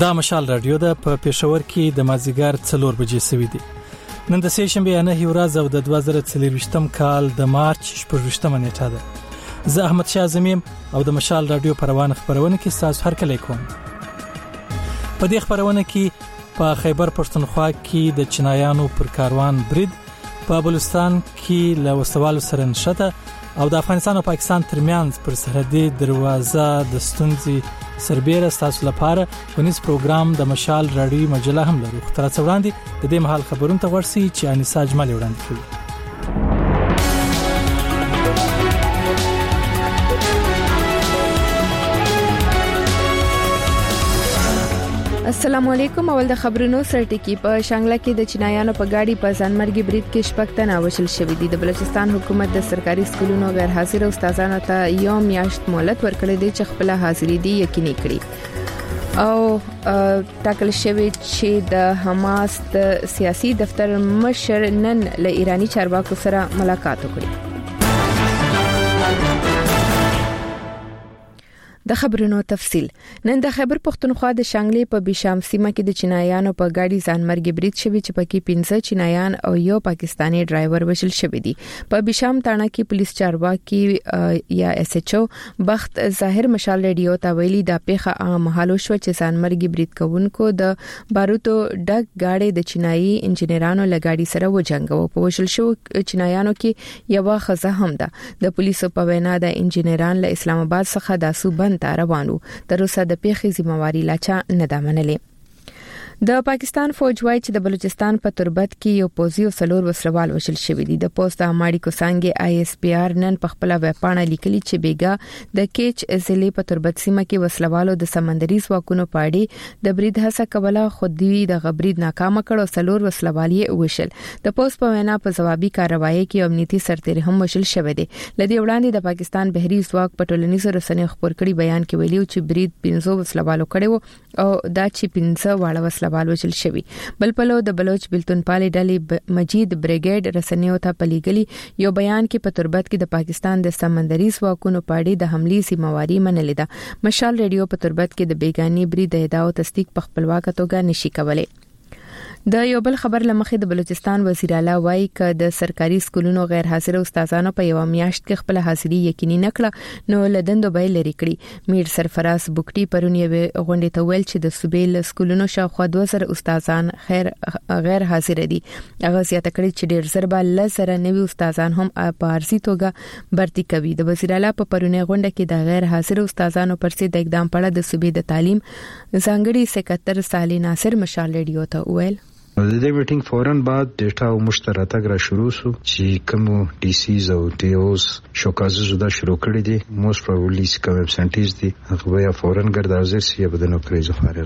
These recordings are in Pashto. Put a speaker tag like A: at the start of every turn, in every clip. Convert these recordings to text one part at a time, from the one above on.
A: دا مشال رادیو ده په پېښور کې د مازیګر 4 بجې سوي دي. نن د سې شنبه نه ورځ او د 2023م کال د مارچ 18مه نیټه ده. زه احمد شاه زمیم او د مشال رادیو پروانه خبرونه کې تاسو هر کله کوم. په دې خبرونه کې په خیبر پښتونخوا کې د چینایانو پر کاروان برید، په بلوچستان کې له وسوالو سره نشته او د افغانستان او پاکستان ترمنځ پر سرحدي دروازه د ستونزې سربېره تاسو لپاره ونیس پروګرام د مشال رادیو مجله هم لري. خو تر څو وړاندې د دې مهال خبرونه ته ورسي چې انیسا اجمل وړاندې کوي.
B: السلام علیکم. اول د خبرونو سرټکی. په شانګله کې د چینایانو په گاډي په ځانمرګي برید کې شپږ تنه وژل شوي دي. د بلوچستان حکومت د سرکاري سکولونو غیر حاضر استادانو ته یو میاشت مهلت ورکړی دی چې خپل حاضری دي یقیني کړي او ټاکل شوی چې د حماس د سیاسي دفتر مشر نن له ایرانی چارواکو سره ملاقات وکړي. د خبرونو تفصيل. نن د خیبر پښتونخوا د شانګلې په بشام سیمه کې د چینایانو په گاډي ځانمرګي برید شوی چې پکې 15 چینایان او یو پاکستانی ډرایور وژل شوی دي. په بشام تاڼه کې پولیس چارواکي یا اس ایچ او بخت ظاهر مشال رادیو ته ویلي د پیښه عام حالو شو چې ځانمرګي برید کوونکو د باروتو ډک گاډي د چینایي انجنیرانو لګاډي سره وجنګو. په وژل شو چینایانو کې یو خزه هم ده. د پولیسو په وینا د انجنیران له اسلام آباد څخه د صوبن روانو. تر اوسه د پیښې ذمہواری لا چا نه ده منلې. د پاکستان فوج وايي چې د بلوچستان په تربت کې یو پوزي او سلور وسلوال وشل شوی دي. د پوسټ اماړي کوسانګي آی اس پی آر نن په خپل ویبپاڼه لیکلي چې بیګا د کیچ ضلع په تربت سیمه کې وسلوالو د سمندري ځواکونو پاړي د برید هڅه کوله، خو دوی د غبرید ناکام کړ او سلور وسلوالي وشل. د پوسټ په وینا په ځوابي کاروایی کې امنیتي سرتېري هم وشل شوی دي. لدی وړاندې د پاکستان بحري ځواک په ټولنیزو رسنیو خبر کړي بیان کې ویلي چې برید 15 وسلوالو کړي او دا چې 15 واړه وسلوال وژل شوی. بل پلو د بلوچ بلتون پالي ډلې مجید بریګیډ رسنیو ته پلیګلی یو بیان کې په تربت کې د پاکستان د سمندري ځواکونو پاړي د حملې ذمہواری منلې ده. مشال رادیو په تربت کې د بیگانی برید د ادعا او تصدیق په خپلواک توګه نشي کولای. د یو بل خبر لمخې د بلوچستان وزیر اعلی وایي ک د سرکاري سکولونو غیر حاضر استادانو په یو میاشت کې خپل حاضری یقیني نکړه نو لدندو به لري کړی. میر سرفراز بوکټي پرونی غونډه ته ویل چې د صوبې سکولونو شاوخوا 2000 استادان غیر حاضر دي. هغه زیاته کړی چې ډیر ضربه لزر نوي استادان هم په ارزي توګه برتي کوي. د وزیر اعلی په پرونی غونډه کې د غیر حاضر استادانو پر ضد اقدام پړه د صوبې د تعلیم ځانګړي سکتر سالي ناصر مشال رادیو ته ویل.
C: د دې میټینګ فورن بعد ډیټا او مشترکه را شروع شو چې کوم ډي سیز او ټي اوز شوکازه زده شروع کړی دي. موست پروبابلی کوم ابسنټیز دي هغه یا فورن ګرځي چې په نوکری ځخارغ.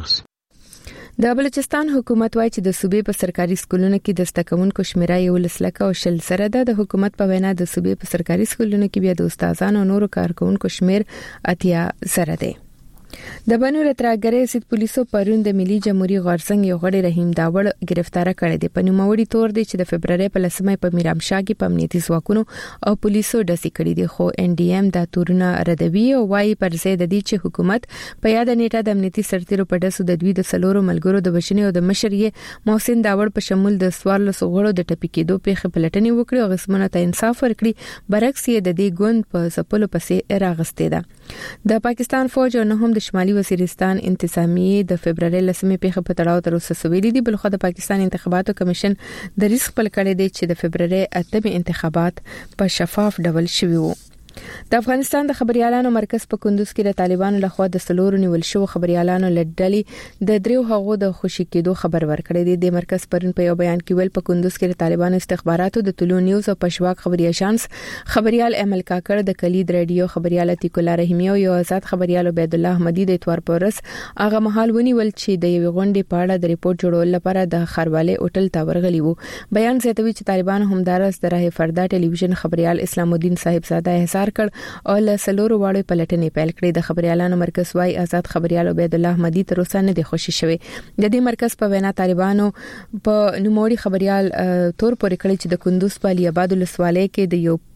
B: د بلوچستان حکومت وايي چې د صوبې په سرکاري سکولونو کې د زدهکوونکو شمیره یو لسلکه او شل سره ده. د حکومت په وینا د صوبې په سرکاري سکولونو کې بیا د استادانو او نورو کارکونکو شمیر 80 سره ده. د بنو رتراګری سید پولیسو پرون د ملي جمهوریت غورځنګ یو غړی رحیم داوړ گرفتار کړی دی. په نوموړي تور دی چې د فبرवरी په لسمه په میرامشاه کې په امنیتي ځواکونو او پولیسو ډسې کړی دي. خو ان ډي ام دا تورونه ردوي او وايي پر ځای د دې چې حکومت په یاد نیټه د امنیتي سرتیرو په دسو د دوی د سلورو ملګرو د بشنی او د مشرې محسن داوړ په شمول د سوار له سغړو د ټپي کېدو پیښه پلټنې وکړي او غسمنه ته انصاف ورکړي. برعکس یې د دې ګوند په سپلو پسې راغستې ده. د پاکستان فوج او نه هم د شمالي وزیرستان انتظامیه د فبرवरी لسمه پیښه په تړاو تر اوسه سویلي دي. بلخو د پاکستان انتخاباتو کمیشن د ریسک پل کړی دی چې د فبرवरी 8 انتخابات په شفاف ډول شوي وو. د افغانستان د خبريالانو مرکز په کندوز کې د طالبانو لخوا د سلورو نیول شو خبريالانو لړډلې د دریو هغو د خوشی کېدو خبر ورکړی دی. د مرکز پرون په یو بیان کې ویل په کندوز کې د طالبانو استخباراتو د طلوع نیوز او پښواک خبري اژانس خبريال عمل کاکړ د کلید رادیو خبريال عتیق الله رحیمی او آزاد خبريال عبد الله احمدی د اتوار پورس هغه مهال ونیول چې د یو غونډې په اړه د ریپورت جوړول لپاره د خرواله هوټل ته ورغلی وو. بیان زیاتوي چې طالبان همدارس د راه فردا ټلویزیون خبريال اسلام الدین صاحب زاده احصار کړ او له سلورو واړو پلټنې پیل کړې. د خبريالانو مرکز وايي آزاد خبريال عبد الله احمدی تر اوسه نه دی خوشی شوی. د دې مرکز په وینا طالبانو په نوموړي خبريال تور پورې کړی چې د کندوز په علي آباد ولسوالۍ کې د یو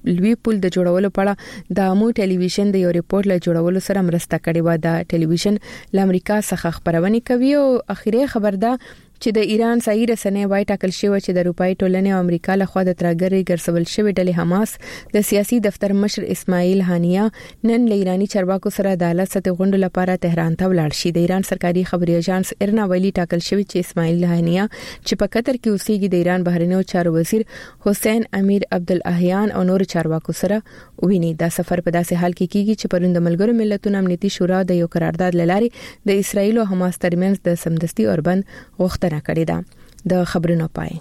B: لوی پل د جوړولو په اړه د امو ټلویزیون د یو ریپورت له جوړولو سره مرسته کړې و. د ټلویزیون ل امریکا څخه خبرونه کوي او اخیری خبر ده چې د ایران صحیح رسنۍ وایي ټاکل شوی چې د اروپאי ټولنې او امریکا له خوا د ترګری ګرځول شوی ډلې حماس د سیاسي دفتر مشر اسماعیل هانیه نن له ایرانی چارواکو سره د عدالت سطح غونډه لپاره تهران ته ولاړ شي. د ایران سرکاري خبري اژانس ارنا ویلي ټاکل شوی چې اسماعیل هانیه چې په قطر کې اوسېږي د ایران بهرنیو چارو وزیر حسین امیر عبدالاحیان او نور چارواکو سره ویني. دا سفر په داسې حال کې کیږي چې پروند ملګرو ملتونو امنیتي شورا د یو قرارداد لاري د اسرایل او حماس ترمنځ د سمدستي اوربند غوښتنه کړې ده. د خبرونو پای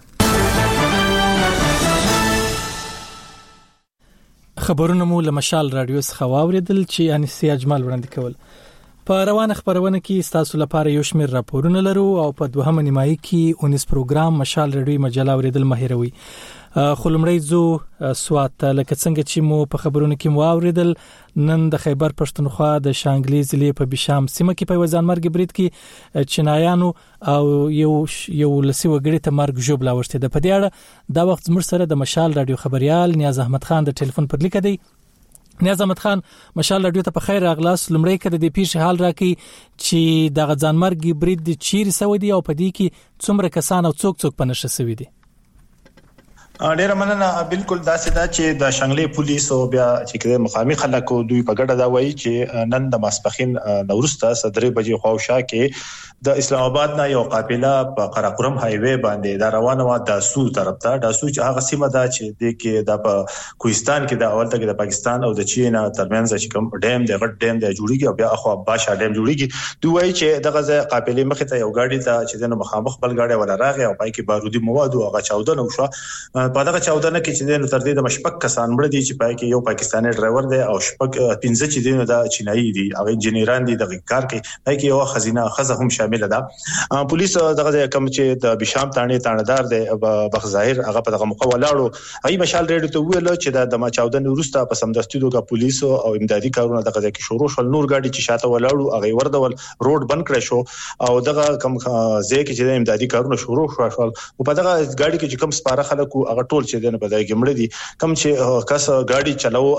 A: خبرونه مو له مشال رادیو څخه واوریدل چې انیسي اجمل وړاندې کول. په روانه خبرونه کې ستاسو لپاره یو شمېر راپورونه لرو او په دوهمه نیمایي کې 19 پروګرام مشال رادیو مجله اوریدل مهیروي. خو لمړی زو سوات لکه څنګه چې مو په خبرونه کې مو اوریدل نن د خیبر پښتونخوا د شانګلي ضلع په بشام سیمه کې په وزانمرګ برید کې چینایانو او یو لسی وګړي ته مرګ ژوبلا ورسته ده. په دې اړه دا وخت زموږ سره د مشال رادیو خبريال نیاز احمد خان د ټلیفون پر لیک دی. نیاز احمد خان مشال رادیو ته په خیر راغلاس. لمړی کده د پیښې حال راکې چې د غزانمرګ برید چیرې سوي دي او په دې کې څومره کسان او څوک په نشه سوي دي؟
D: ډیره مننه. بالکل داسې دا چې د شانګلي پولیس او بیا چې کله مخامخ خلکو دوی په ګډه دا وایي چې نن د ماسپخین نورسته 3 بجې خواوشا کې د اسلام آباد نه یو قافله په قراقرم های وی باندې دا روانه و د سو طرف ته. د سو چې هغه سیمه ده چې د کې د کوهستان کې د اول ته د پاکستان او د چین ترمنځ چې کوم ډیم د غټ ډیم د جوړیږي او بیا اخو باشا ډیم جوړیږي. دوی وایي چې دغه ځای قافلې مخې ته یو ګاډي ته چې د مخامخ بل ګاډي ولا راغی او پای کې بارودي مواد او هغه 14 نو شو. په دغه 14 کې چې د تر دې د مشپک کسان مړ دي چې پای کې یو پاکستاني ډرایور دی او شپک 15 چې دینه د چینایي دي او انجنیران دي د کار کوي. پای کې یو خزینه خزه هم شامل ده. پولیس دغه کوم چې د بشام تانیدار دی بخ ظاهر هغه په دغه موقع ولاړو ای مشال ریډ ته ویل چې د ماچاودن وروسته په سمدستي توګه پولیس او امدادي کارونه دغه کې شروع شول. نور ګاډي چې شاته ولاړو هغه وردول روډ بند کړی شو او دغه کوم ځای کې چې د امدادي کارونه شروع شول او په دغه ګاډي کې چې کوم سپاره خلکو هغه ټول چې د بدای کې مړ دي کوم چې کس ګاډي چلاو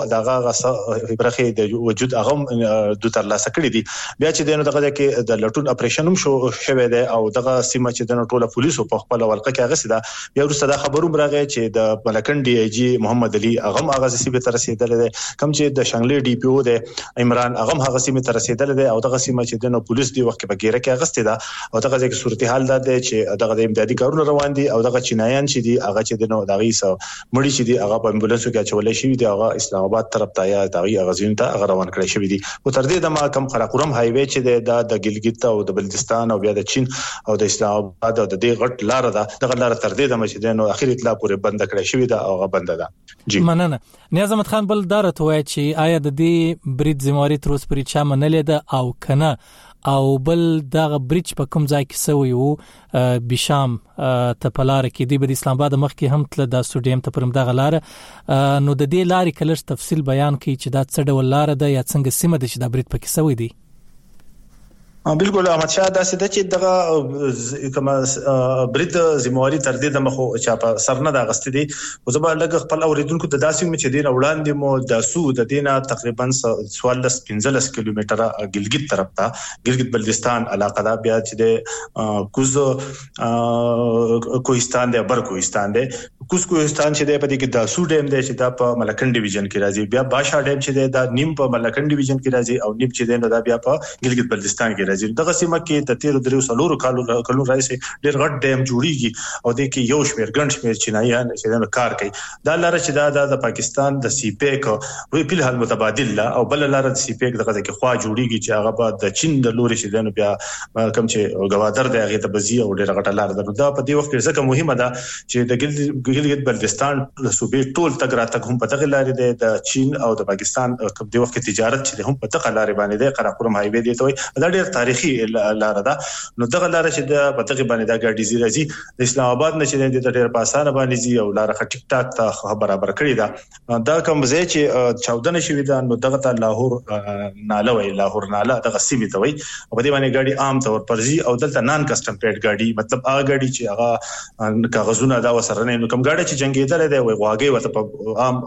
D: دغه برخه د وجود هغه د تر لاسه کړی دي. بیا چې دغه کې د لټون اپریشن هم شوه دی او دغه سیمه چې د ټوله پولیسو په خپل ولقه کې هغه سده بیا ورسره دا خبرونه راغی چې د ملکن ډي اي جي محمد علي هغه هغه سیمه ته رسیدل دي. کوم چې د شانګلي ډي پی او د عمران هغه هغه سیمه ته رسیدل دي او دغه سیمه چې د پولیس دی وخت په ګیره کې هغه سده او دغه ځکه صورتحال ده چې دغه د امدادي کارونه روان دي او دغه چینایان چې دي هغه چې د دغه مړي چې دي هغه په امبولانسو کې چولې شوی دي هغه اسلام آباد طرف ته یا دغه غزین ته هغه روان کړی شوی دي. او تر دې د ما کم قراقرم های وی چې د ګلګت او د بلوچستان او بیا د چین او د اسلام آباد او د دې غټ لار ده دغه لار تر دې د مسجدونو اخر اطلاع پورې بند کړی شوی ده او بند ده.
A: جی مننه. نیاز احمد خان بل دارت وای چې آیا د دې برید ذمہواری تر اوسه پورې چا منلې ده او کنه او بل دغه بریج په کوم ځای کې سوی وو بشام ته پلار کې دی په اسلام آباد مخ کې هم تل د سټډیم ته پرم دغه لار نو د دې لارې کلر تفصیل بیان کړي چې دا څه ډول لار ده یا څنګه سیمه ده چې د برید پکې سوی دی؟
D: بالکل احمد شاه داسې د چې دغه کوم برید ذمہواری تر دې د مخو چا په سرنه د غستې دي او زبر لګ خپل اوریدونکو د داسې مې چې دین وړاندې مو د سو د دینه تقریبا 15 کیلومتره ګلګت طرف ته ګلګت بلوچستان علاقه دا بیا چې د کوز کوهستان دی بر کوهستان دی کوز کوهستان چې د پدې کې د سو ډیم دی چې د په ملکن ډیویژن کې راځي بیا باشا ډیم چې د نیم په ملکن ډیویژن کې راځي او نیم چې د بیا په ګلګت بلوچستان کې دغه سیمه کې د 13 کالو راځي ډېر غټ ډیم جوړیږي او د کې یو شمیر ګڼ شمیر چینایان چې د کار کوي. دا لار چې د پاکستان د سی پیک وی په حال متبادل لا او بل لار د سی پیک دغه کې خوا جوړیږي چې هغه بعد د چین د لوري چې د بیا کوم چې گوادر د هغه ته بزی او ډېر غټ لار ده. دا په دې وخت کې ځکه مهمه ده چې د ګلګت بلوچستان صوبې ټول تګ راتګ هم په دغه لارې ده د چین او د پاکستان په دې وخت کې تجارت چې هم په دغه لارې باندې ده قراقرم های وی دی ته دا ډېر تاریخي لار ده. نو دغه لار چې د پتغه باندې دا ګاډي زی راځي د اسلام آباد نه چې د ډېر په اسانه باندې زی او لار ټیک ټاک ته برابر کړی دا دا کوم ځای چې 14 شوی دا نو دغه ته لاهور ناله وی لاهور ناله دغه سیمه ته وی او په دې باندې ګاډي عام طور پر زی او دلته نان کسٹم پیډ ګاډي مطلب هغه ګاډي چې هغه کاغذونه دا وسره نه کوم ګاډي چې جنگیدل دی وي واګي وته په عام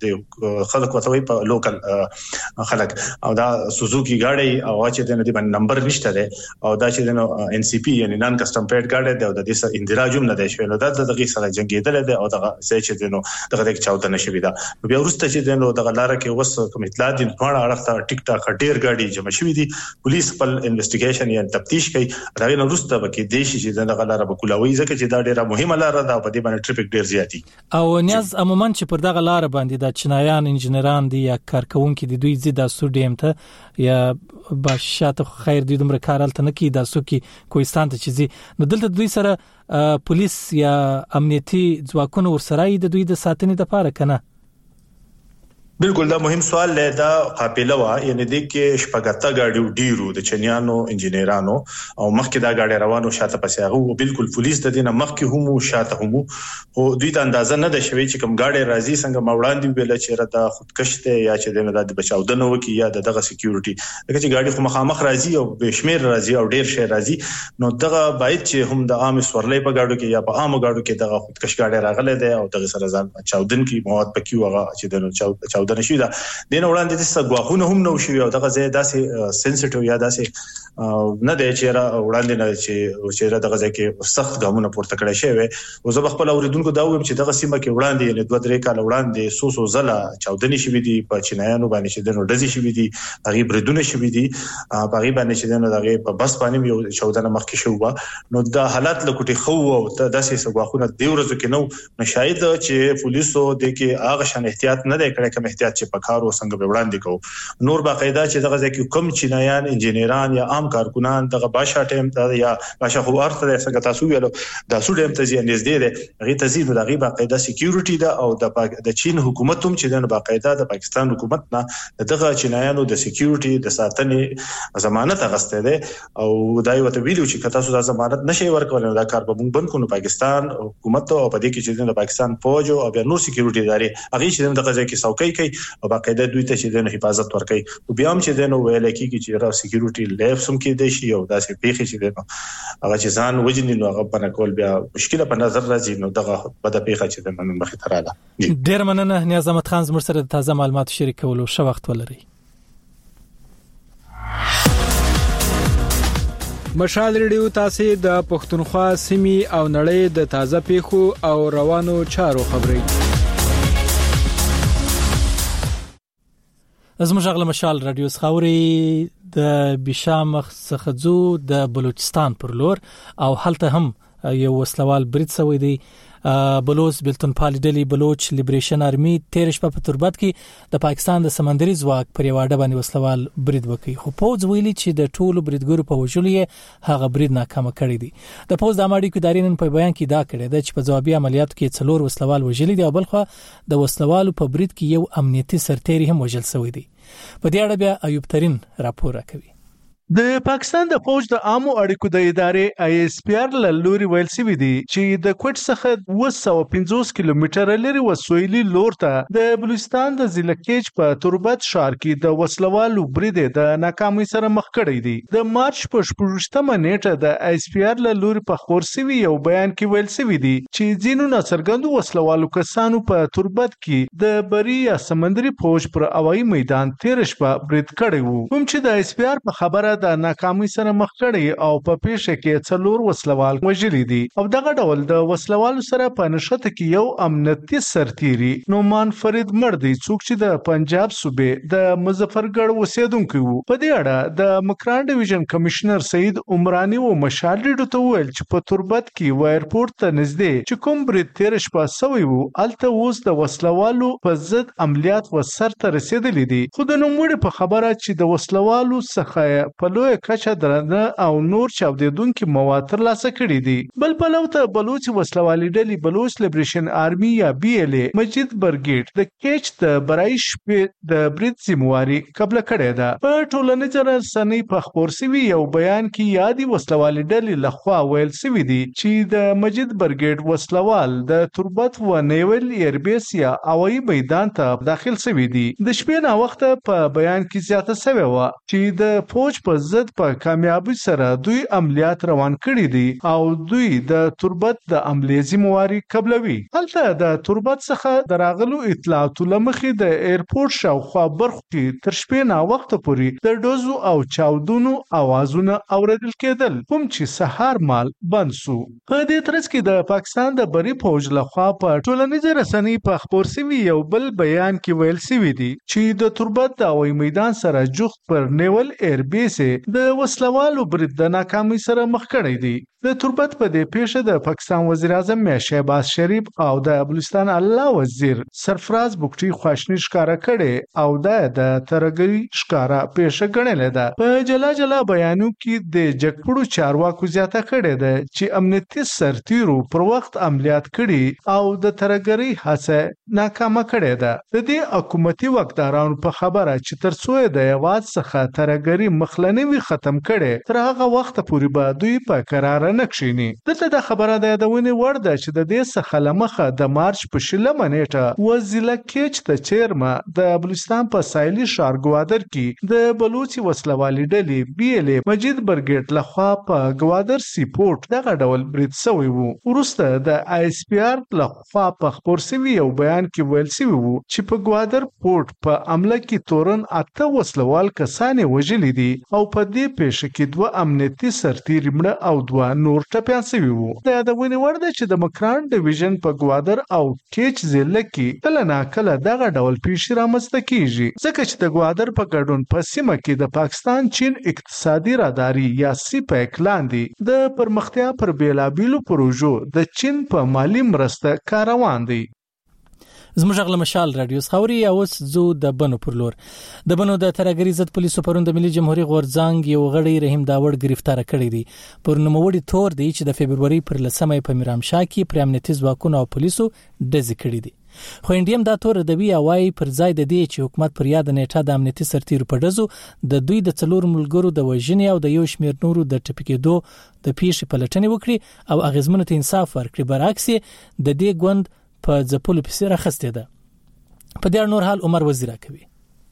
D: د خلک وته وي په لوکل خلک او دا سوزوکی ګاډي او چې د باندې نمبر نشته دی او دا چې د ان سی پی یعنی نان کسټم پیډ ګاډي دی او د دې سره اندراجوم نه دی شوی نو دا دغه سره جنگیدل دی او دغه ځای چې دغه چاوده نشوي دا بیا ورسته چې دغه لار کې وس کوم اطلاع دي په اړه اړه ټیک ټاک ډیر ګاډي جمع شوی دي پولیس خپل انویسټیګیشن یا تفتیش کوي دا نه ورسته بکې دیشي چې دغه لار به کولاوي ځکه چې دا ډیره مهمه لار ده په دې باندې ټریفیک ډیر زیاتی
A: او نیاز عموما چې پر دغه لار باندې د چنایان انجنیران دي یا کارکونکو دي دوی زیاده سوډیم ته یا باشات خیر دي دومره کارالته نه کی د سوکي کوهستان ته چې نو دلته دوی سره پولیس یا امنیتي ځواکونه ورسره د دوی د ساتنې لپاره کنه
D: بالکل دا مهم سوال دی دا قافله وا یعنی د کې شپږه ګاډي ډیرو د چنیانو انجنیرانو او مخکې دا ګاډي روانو شاته پسې هغه بالکل پولیس د دینه مخکې هم شاته هم او دوی ته اندازه نه ده شوی چې کوم ګاډي راځي څنګه موړاندې ویل چې را د خودکشته یا چې دینه د بچاودنه وکي یا دغه سکیورټي دغه چې ګاډي خو مخامخ راځي او بشمیر راځي او ډیر شي راځي نو دغه باید چې هم د عام سورلې په ګاډو کې یا په عام ګاډو کې دغه خودکش ګاډي راغله ده او دغه سره ځان چاودن کې مواد پکې وغه چې دنه د نشي دا دین وړاندې د غواخونه هم نو شوی او دغه ځای داسې سنسټیو یا داسې نه دی چې را وړاندې نه چې را دغه ځای کې سخت ګامونه پورته کړی شوی او زه خپل اوریدونکو دا وایم چې دغه سیمه کې وړاندې یعنی 2-3 کال وړاندې سوسو زلا چاودنی شوی دی په چینایانو باندې چې دنو ډزې شوی دی هغه بریدونه شوی دی هغه باندې چې دنو دغه په بس باندې یو چاودنه مخکې شو نو دا حالت لکوټي خو او داسې غواخونه دی ورځو کې نو شاید چې پولیسو د کې هغه شان احتیاط نه دی کړی کوم احتیاط چې کارو څنګه به وړاندې کو نور باقاعده چې دغه ځکه کوم چینایان انجنیران یا عام کارکونان دغه باشا ټیم ته یا باشا خو ارته څنګه تاسو ویلو د سوډیم ته ځي نږدې ده هغه ته ځي دغه باقاعده سکیورټي ده او د چین حکومت هم چې د باقاعده د پاکستان حکومت نه دغه چینایانو د سکیورټي د ساتنې ضمانت اغسته ده او دای وته ویلو چې تاسو د ضمانت نشي ورکول دا کار به مونږ بند کو پاکستان حکومت او په دې کې چې د پاکستان فوج او بیا نور سکیورټي ادارې هغه چې دغه ځکه څوکۍ کوي او باقاعده دوی ته چې د حفاظت ورکړي او بیا هم چې د نو ویل کېږي چې را سکیورټي لیف سم کې دی شي او داسې پیخي چې د هغه چې ځان وجنی نو هغه په نکول بیا مشکله په نظر راځي نو دغه بده پیخه چې د نن مخې تراله
A: ډیر مننه نیاز احمد خان زموږ سره تازه معلومات شریکولو شو وخت ولري
E: مشال ریډیو تاسو د پښتونخوا سیمې او نړۍ د تازه پیښو او روانو چارو خبري
A: زموږ غل مشال رادیو خاوري د بشام څخه د بلوچستان پر لور او هلته هم یو وسلوال برید سوی دی بلوچ بلتون پالیډلی بلوچ لیبریشن آرمی 13 په تربت کې د پاکستان د سمندري ځواک پر یو اډه باندې وسلوال برید وکړي خو پوز ویلي چې د ټولو بریدګرو په وجولې هغه برید ناکام کړی دی د پوز د امریکا ادارې نن په بیان کې دا کړی دی چې په ځوابي عملیاتو کې 4 وسلوال وژلي دي او بلخو د وسلوالو په برید کې یو امنیتي سرتیری هم وژل شوی دی په دې اړه بیا ایوب ترين راپور راکوي
F: د پاکستان د فوج د عامو اړیکو د ادارې آی اس پی آر لوري ویل سوي دي چې د کوټ څخه 250 کیلومتره لري وسویلي لور ته د بلوچستان د ضلع کېج په تربت ښار کې د وسلوالو برید د ناکامۍ سره مخ کړی دی د مارچ په 14مه نیټه د آی اس پی آر لوري په خور سوي یو بیان کې ویل سوي دي چې ځینو ناڅرګندو وسلوالو کسانو په تربت کې د بری یا سمندري فوج پر هوایي میدان 13 شپه برید کړی وو کوم چې د آی اس پی آر په خبره د ناکامۍ سره مخ کړي او په پیښه کې 4 وسلوال وژلي دي او دغه ډول د وسلوالو سره په نشته کې یو امنیتي سرتیری نومان فرید مردی څوک چې د پنجاب صوبې د مظفرګړ اوسیدونکو وو په دې اړه د مکران ډیویژن کمشنر سید عمرانی او مشال ډیډو ته ویل چې په تربت کې وایرپورت ته نږدې چې کوم برید 13 شپه سوی وو الته اوس د وسلوالو په ضد عملیات وسرته رسیدلې دي خو د نوموړي په خبره چې د وسلوالو څخه په لوی کچه درنه او نور چاودیدونکو مواد ترلاسه کړي دي بل په لور ته بلوچ وسلوالي ډلې بلوچ لیبریشن آرمی یا بی ال ای مجید برګیټ د کېچ د برایش په د برید سیمواري قبل کړي ده په ټولنیز رسنۍ په خبر سوي یو بیان کې یادي وسلوالي ډلې لخوا ویل سوي دي چې د مجید برګیټ وسلوال د تربت و نیول ایربیس یا هوایي میدان ته داخل سوي دي د شپې نه وخت په بیان کې زیاته سوي و چې د فوج په ضد په کامیابی سره دوی عملیات روان کړي دي او دوی د تربت د عملیزي مواري قبلوي. هلته د تربت څخه دراغلو اطلاعات لمخې د ایرپورټ شاوخوا برخو کې تر شپې نا وخت پورې د ډوزو او چاودونو اوازونه اوریدل کېدل کوم چې سهار مال بند سو. په دې ترڅ کې د پاکستان د بری فوج لخوا په ټولنیزو رسنۍ په خبر شوی یو بل بیان کې ویل شوی دی چې د تربت د هوایي میدان سره جوخت پر نیول ایر بیس د وسلوالو برید د ناکامۍ سره مخ کړی دی. د تربت په دې پیښه د پاکستان وزیر اعظم شهباز شریف او د بلوچستان الله وزیر سرفراز بوکټي خواشنی ښکارا کړي او د ترګری ښکارا پیښه ګڼلې ده. په جلا بیانو کې د جګپړو چارواکو زیاته کړي ده چې امنیتي سرتیرو پر وخت عملیات کړي او د ترګری هڅه ناکامه کړي ده. د دې حکومتي وکدارانو په خبره چې ترڅو د یواد څخه ترګری مخلنوي ختم کړي تر هغه وخت پورې به دوی په قرار نکښینی. دلته د خبره د یادونې وړ ده چې د دې څخه لمخه د مارچ په 20 نیټه وزیله کېچ د چیرمه د بلوچستان په سایلي ښار ګوادر کې د بلوچي وسلوالي ډلې BLA مجید برګیټ لخوا په ګوادر سی پورټ دغه ډول برید شوی وو. وروسته د ISPR لخوا په خبر شوی یو بیان کې ویل شوی وو چې په ګوادر پورټ په عمله کې تورن 8 وسلوال کسان وژلي دي او په دې پیښه کې 2 امنیتي سرتیري مړه او 2 نور ټپیان شوي وو. د یادونې وړ ده چې د مکران ډیویژن په ګوادر او کېچ ضلع کې کله ناکله دغه ډول پیښې رامنځته کیږي ځکه چې د ګوادر په ګډون په سیمه کې د پاکستان چین اقتصادي راداري یا سیپیک لاندې د پرمختیا پر بیلابیلو پروژو د چین په مالی مرسته کار روان دی.
A: زموږ غل مشال رادیو خوري اوس زو د بنو پر لور د بنو د ترګری ضد پولیسو پرون د ملي جمهوریت غورځنګ یو غړی رحیم داوړ گرفتار کړی دی. پر نوموړي تور دی چې د فبرवरी پر 10 په میرامشاه کې پر امنیتي ځواکونو او پولیسو ډزې کړې دي. خو انډیم دا تور د وی اوای پر ځای د دې چې حکومت پر یاد نیټه د امنیتي سرتیرو په ډزو د دوی د څلور ملګرو د وژنې او د یو شمیر نورو د ټپکېدو د پیښې پلټنې وکړي او اغیزمنو ته انصاف ورکړي. برعکس د دې ګوند په ځپلو پسې راخسته ده. په دې نور حال عمر وزیره کوي.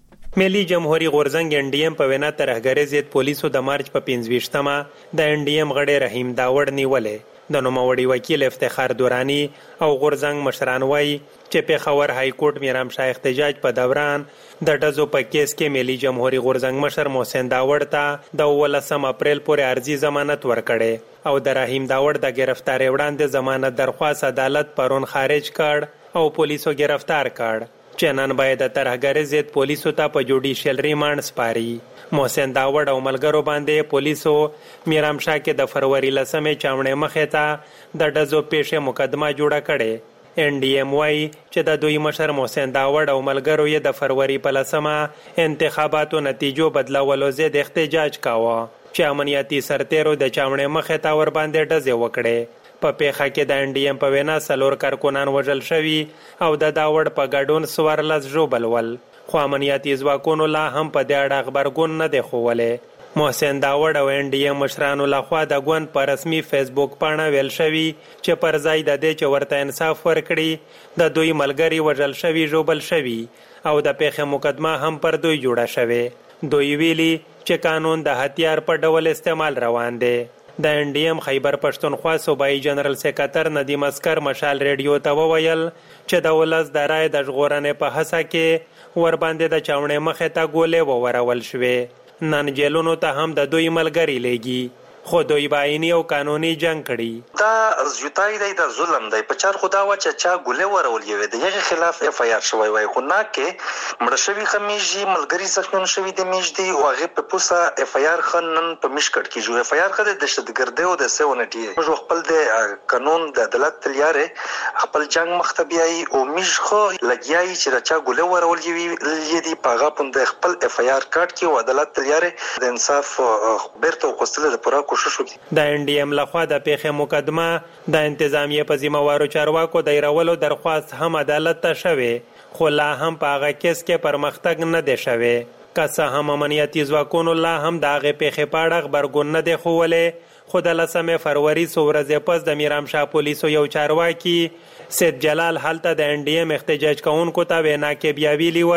G: ملي جمهوریت غورځنګ NDM په وینا ترهګری ضد پولیسو د مارچ په 25مه د NDM غړي رحیم داوړ نیولې. د نوموړي وکیل افتخار دورانی او غورځنګ مشران وایي چې پیښور های کورټ میرامشاه احتجاج په دوران د ډزو په کیس کې ملي جمهوریت غورځنګ مشر محسن داوړ ته د 18 اپریل پورې عرضی ضمانت ورکړي او د رحیم داوړ د گرفتاری وړاندې ضمانت درخواست عدالت پرون خارج کړ او پولیسو گرفتار کړ. چنن باید د ترهګری ضد پولیسو ته په جوډیشل ریماند سپاري. محسن داوړ او ملګرو باندې پولیسو میرامشاه کې د فروری 10 چاوڼې مخې ته د ډزو پیښه مقدمه جوړه کړې. NDM وايي چې د دوی مشر محسن داوړ او ملګرو یې د فروری په 10 انتخاباتو نتیجو بدلولو ضد احتجاج کاوه چې امنیتي سرتیرو د چاوڼې مخې ته ور باندې ډزې وکړې. په پیښه کې د NDM په وینا 4 کارکونان وژل شوي او د داوړ په ګډون 14 ژوبل ول. خو امنیتي ځواکونو لا هم په دې اړه خبرګون نه دی ښوولی. محسن داوړ او NDM مشرانو لخوا د ګوند په رسمي فیسبوک پاڼه ویل شوي چې پر ځای د دې چې ورته انصاف ورکړي د دوی ملګري وژل شوي ژوبل شوي او د پیښې مقدمه هم پر دوی جوړه شوې. دوی ویلي چې قانون د هتیار په ډول استعمال روان دی. د NDM خیبر پښتونخوا صوبایي جنرال سکرټر ندیم اسکر مشال ریډیو ته وویل چې د ولس د رای د ژغورنې په هڅه کې ور باندې د چاوڼې مخې ته ګولې وورول شوې. نن جیلونو ته هم د دوی ملګري لېږي خو دوی باینی او قانوني جنگ کړي.
H: دا زیاتای دی د ظلم دی په چار خدا وا چا ګولې ورول یوي د یغه خلاف FIR شوی وای خو نه کې مړشوي خمیجی ملګری زخمون شوی د میجدي او هغه په پوسه FIR خنن په مشکټ کې جو FIR خده د دهشتګردي او د سونټي موږ خپل د قانون د عدالت تلیاره خپل جنگ مختبیای او میج خو لګیای چې چا ګولې ورول یوي یدي پاغه پوند خپل FIR کارت کې او عدالت تلیاره د انصاف بیرته کوستل د پورا
G: د NDM لخوا د پیښې مقدمه د انتظامیه په ذمہوارو چارواکو د ایرولو درخواست هم عدالت ته شوې خو لا هم په هغه کیس کې پرمختګ نه دی شوی. که څه هم امنیتي ځواکونو لا هم د هغې پیښې په اړه غبرګون نه دی ښوولی خو د 10 فروری څو ورځې پس د میرامشاه پولیسو یو چارواکي سید جلال هلته د NDM احتجاج کوونکو ته وینا کې بیا ویلي ول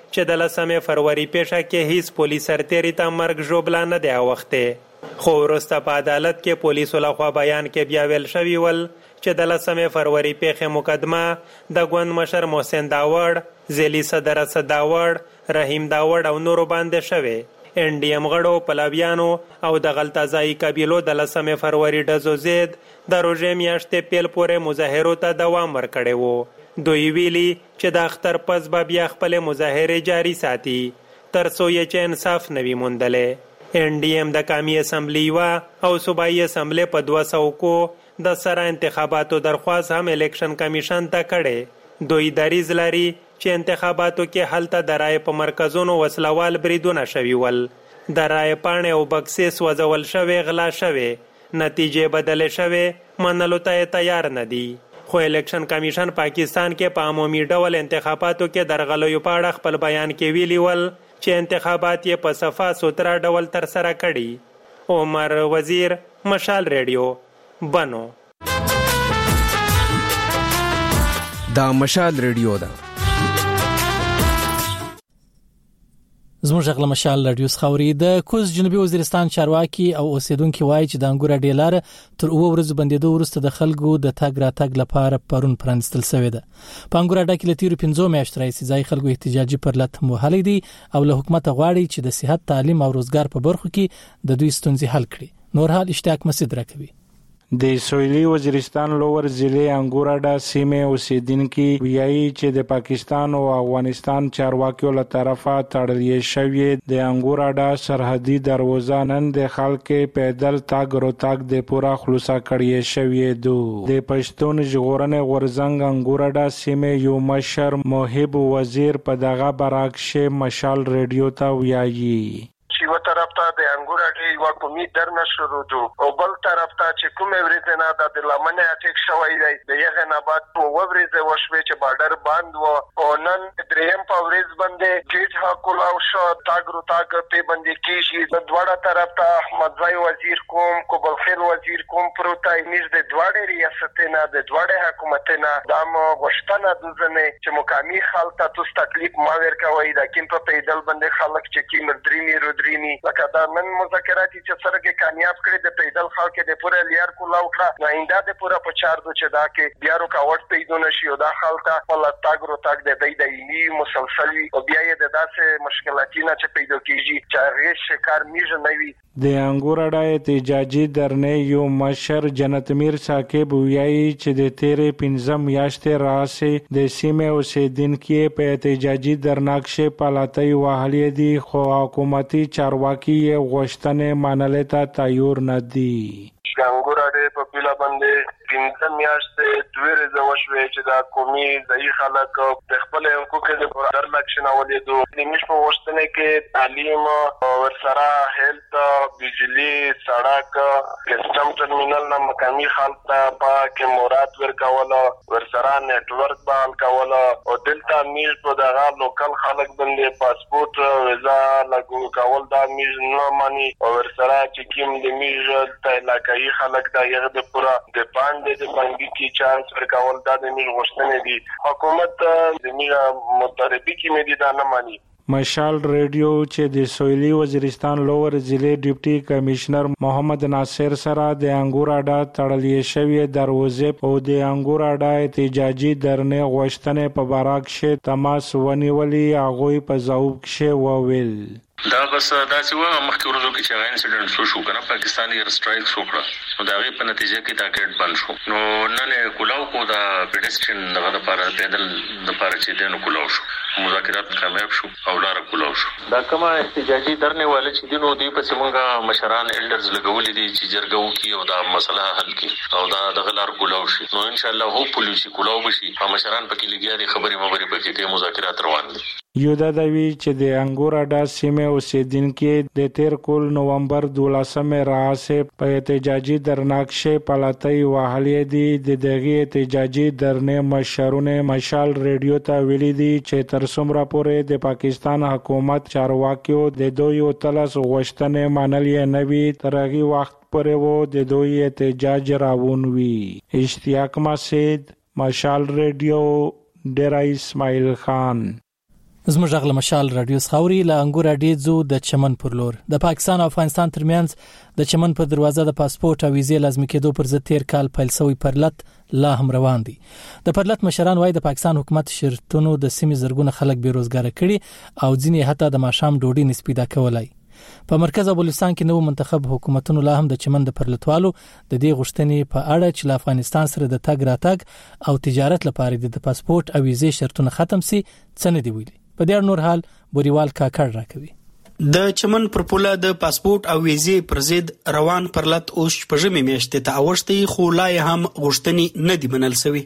G: چې د 10 فروری پیښه کې هیڅ پولیس سرتیری ته مرګ ژوبلا نه دی اوخته. خو وروسته په عدالت کې پولیسو لخوا بیان کې بیا ویل شوی ول چې د 10 فروری پیښې مقدمه د ګوند مشر محسن داوړ، ځلي صدر اسد داوړ، رحیم داوړ او نورو باندې شوی. NDM غړو، پلاویانو او د غلطازای قبیلو د 10 فروری ډزو زید د روژې میاشتې پیل پورې مظاهرو ته دوام ورکړی وو. دوی ویلي چې د اختر پس به بیا خپل مظاهرې جاری ساتي تر څو یې چې انصاف نه وي موندلی. NDM د قومي اسمبلی او صوبایي اسمبلی په 200 کو د سره انتخاباتو درخواست هم الیکشن کمیشن ته کړي. دوی دریځ لري چې انتخاباتو کې هلته د رای په مرکزونو وسلوال بریدونه شوي ول، د رای پاڼې او بکسې سوځول شوې، غلا شوې، نتیجې بدلې شوې، منلو ته تیار نه دي. خو الیکشن کمیشن پاکستان کې په عمومي ډول انتخاباتو کې درغلیو په اړه خپل بیان کې ویلي ول چې انتخابات یې په صفا سوتره ډول ترسره کړي. عمر وزیر، مشال ریډیو، بنو.
I: دا مشال ریډیو ده.
A: زموږ غږ مشال رادیو خاوري د کوز جنوبي وزیرستان چارواکي او اوسیدونکو وایي چې د انګور ډیلار تر 2 ورځې بندیدو وروسته د خلکو د تګ راتګ لپاره پرون پرانستل شوی ده. په انګور ډا کې لتیرو 15 میاشتې راځي ځای خلکو احتجاجي پر لټ موهلې دي او له حکومت غواړي چې د صحت، تعلیم او روزګار په برخو کې د دوی ستونزې حل کړي. نور حال اشتیاق مسعود راکوي.
J: د سویلي وزیرستان لوور ضلع انګوراډا سیمه اوسیدونکو ویایي چې د پاکستان او افغانستان چارواکیو له طرفه تړل شوی د انګوراډا سرحدي دروازه نن د خلکو پیدل تاګ روتاګ د پورا خلاصه کړی شوی دی. د پښتون ژغورنې غورځنګ انګوراډا سیمه یو مشر محب وزیر په دغه براکشه مشال ریډیو ته ویایي
K: چې و طرف ته د انګوراډي یو قومي درنه شروع دو او بل طرف ته چې کومه ورځ نه د لمنه اټیک شوی دی د یغه نه بعد په ورځ وشوي چې بارډر بند و او نن دریم په ورځ باندې جیټ حقول او شو تاګرو تاګ په باندې کیږي د دوړه طرف ته احمد زای وزیر کوم کوبل خیر وزیر کوم پروتای نږ د دوړه ریاستونه د دوړه حکومتونه د غشتنه دزنه چې مقامی خلک ته تکلیف ما ورکوي د کیم په پیدل باندې خلک چې کیم درینی رودرینی لکه دا نن مذاکرات چې سره کامیاب کړي د پیدل خلک د پوره لیار کولا وکړه نه اینده د پوره په چار دو چې دا کې بیا رکاوټ پیدا نشي او دا خلک په تاګرو تاګ د دایمي مسلسلي او بیا یې د داسې مشکلاتونه چې پیدا کیږي چې هغه شکار میږي نه وي.
J: د انګوراډا احتجاجي درنې یو مشر جنت میر ثاقب ویایي چې د تیرې 15 میاشتې راځي د سیمه اوسیدونکو په احتجاجي درناکشه پالاتای وهلې دي خو حکومتي چارواکي غوښتنې منلې ته تیار نه دي.
K: انګوراډا په بلا باندې 15 میاشتې دوی رضاوشوي چې دا قومي ځای خلک د خپل حقوقو د برابر لکشن اولیدو د مش په وشتنه کې تعلیم او سره هیلث، بجلی، سړک، کسٹم ټرمینل نه مقامی خلک ته پاک مراد ورکول ور سره نت ورک بال کول او دلته میز په دغه لوکل خلک باندې پاسپورت ویزا لګو کول دا میز نه مانی او ور سره چې کیم د میز ته علاقائی خلک دا یغه د پورا د باندې د باندې کی چانس ورکول دا د میز غوښتنه دي. حکومت د میز متربي کی مې دا نه مانی.
J: مشال ریډیو چې د سویلي وزیرستان لوور ضلع ډیپټي کمشنر محمد ناصر سره د انګوراډا تړل شوی دروازې او د انګوراډا احتجاجي درنې غوښتنې په باراکشه تماس ونیولې هغه په ځواب کې وویل
L: دا بس دا چې و مخکې ورځو کې چې هغه انسیډنټ شو کنه پاکستان یې سټرایک وکړه نو دا غي په نتیجه کې دا ګټ بند شو نو نن کولاو کو دا پیډسترین دغه لپاره پیدل د لپاره چې دنه کولاو شو مذاکرات کامیاب شو او لار کولاو شو. دا کومه احتجاجي درنې والے چې دینو دوی په څنګه مشران الډرز لګولې دي چې جرګو کې او دا مسله حل کړي او دا دغه لار کولاو شي نو ان شاء الله هو پولیسي کولاو بشي او مشران پکې لګیا دي خبرې مبرې پکې کې مذاکرات روان دي.
J: یو دا دوی چې د انګوراډا سیمه اوسیدونکو د تیر کول نومبر 12 راځي په احتجاجي درناکشه پالاتای وهلې دي د دغه احتجاجي درنې مشرونه مشال ریډیو ته ویلي دي چې تر څومره پورې د پاکستان حکومت چارواکیو د دوی تلس غوښتنې منلې نه وي تر هغه وخت پورې وو د دوی احتجاج راوون وي. اشتیاق مسعود، مشال ریډیو، ډیرا اسماعیل خان.
A: زموږ غل مشال رادیو خاوري له انګور اډیزو د چمن پر لور د پاکستان او افغانستان ترمنځ د چمن په دروازه د پاسپورت او ویزې لازمي کېدو پر ضد تیر کال پیل شوی پرلط لا هم روان دي. د پرلط مشران وايي د پاکستان حکومت شرطونو د سیمې زرګونه خلک بیروزګار کړي او ځینې حتی د ماشام ډوډۍ نسبیدا کولای. په مرکز او بلوچستان کې نو منتخب حکومتونو لا هم د چمن د پرلطوالو د دې غوښتنې په اړه چې له افغانستان سره د تګ راتګ او تجارت لپاره د پاسپورت او ویزې شرطونه ختم سي څنګه دی ویلي. په دې نور حال بوريوال کاکړ راکوي.
M: د چمن پر پوله د پاسپورت او ویزې پر ضد روان پرلط اوس په ژمي میاشتې ته اوښتي خو لا هم غوښتنې نه دی منل شوی.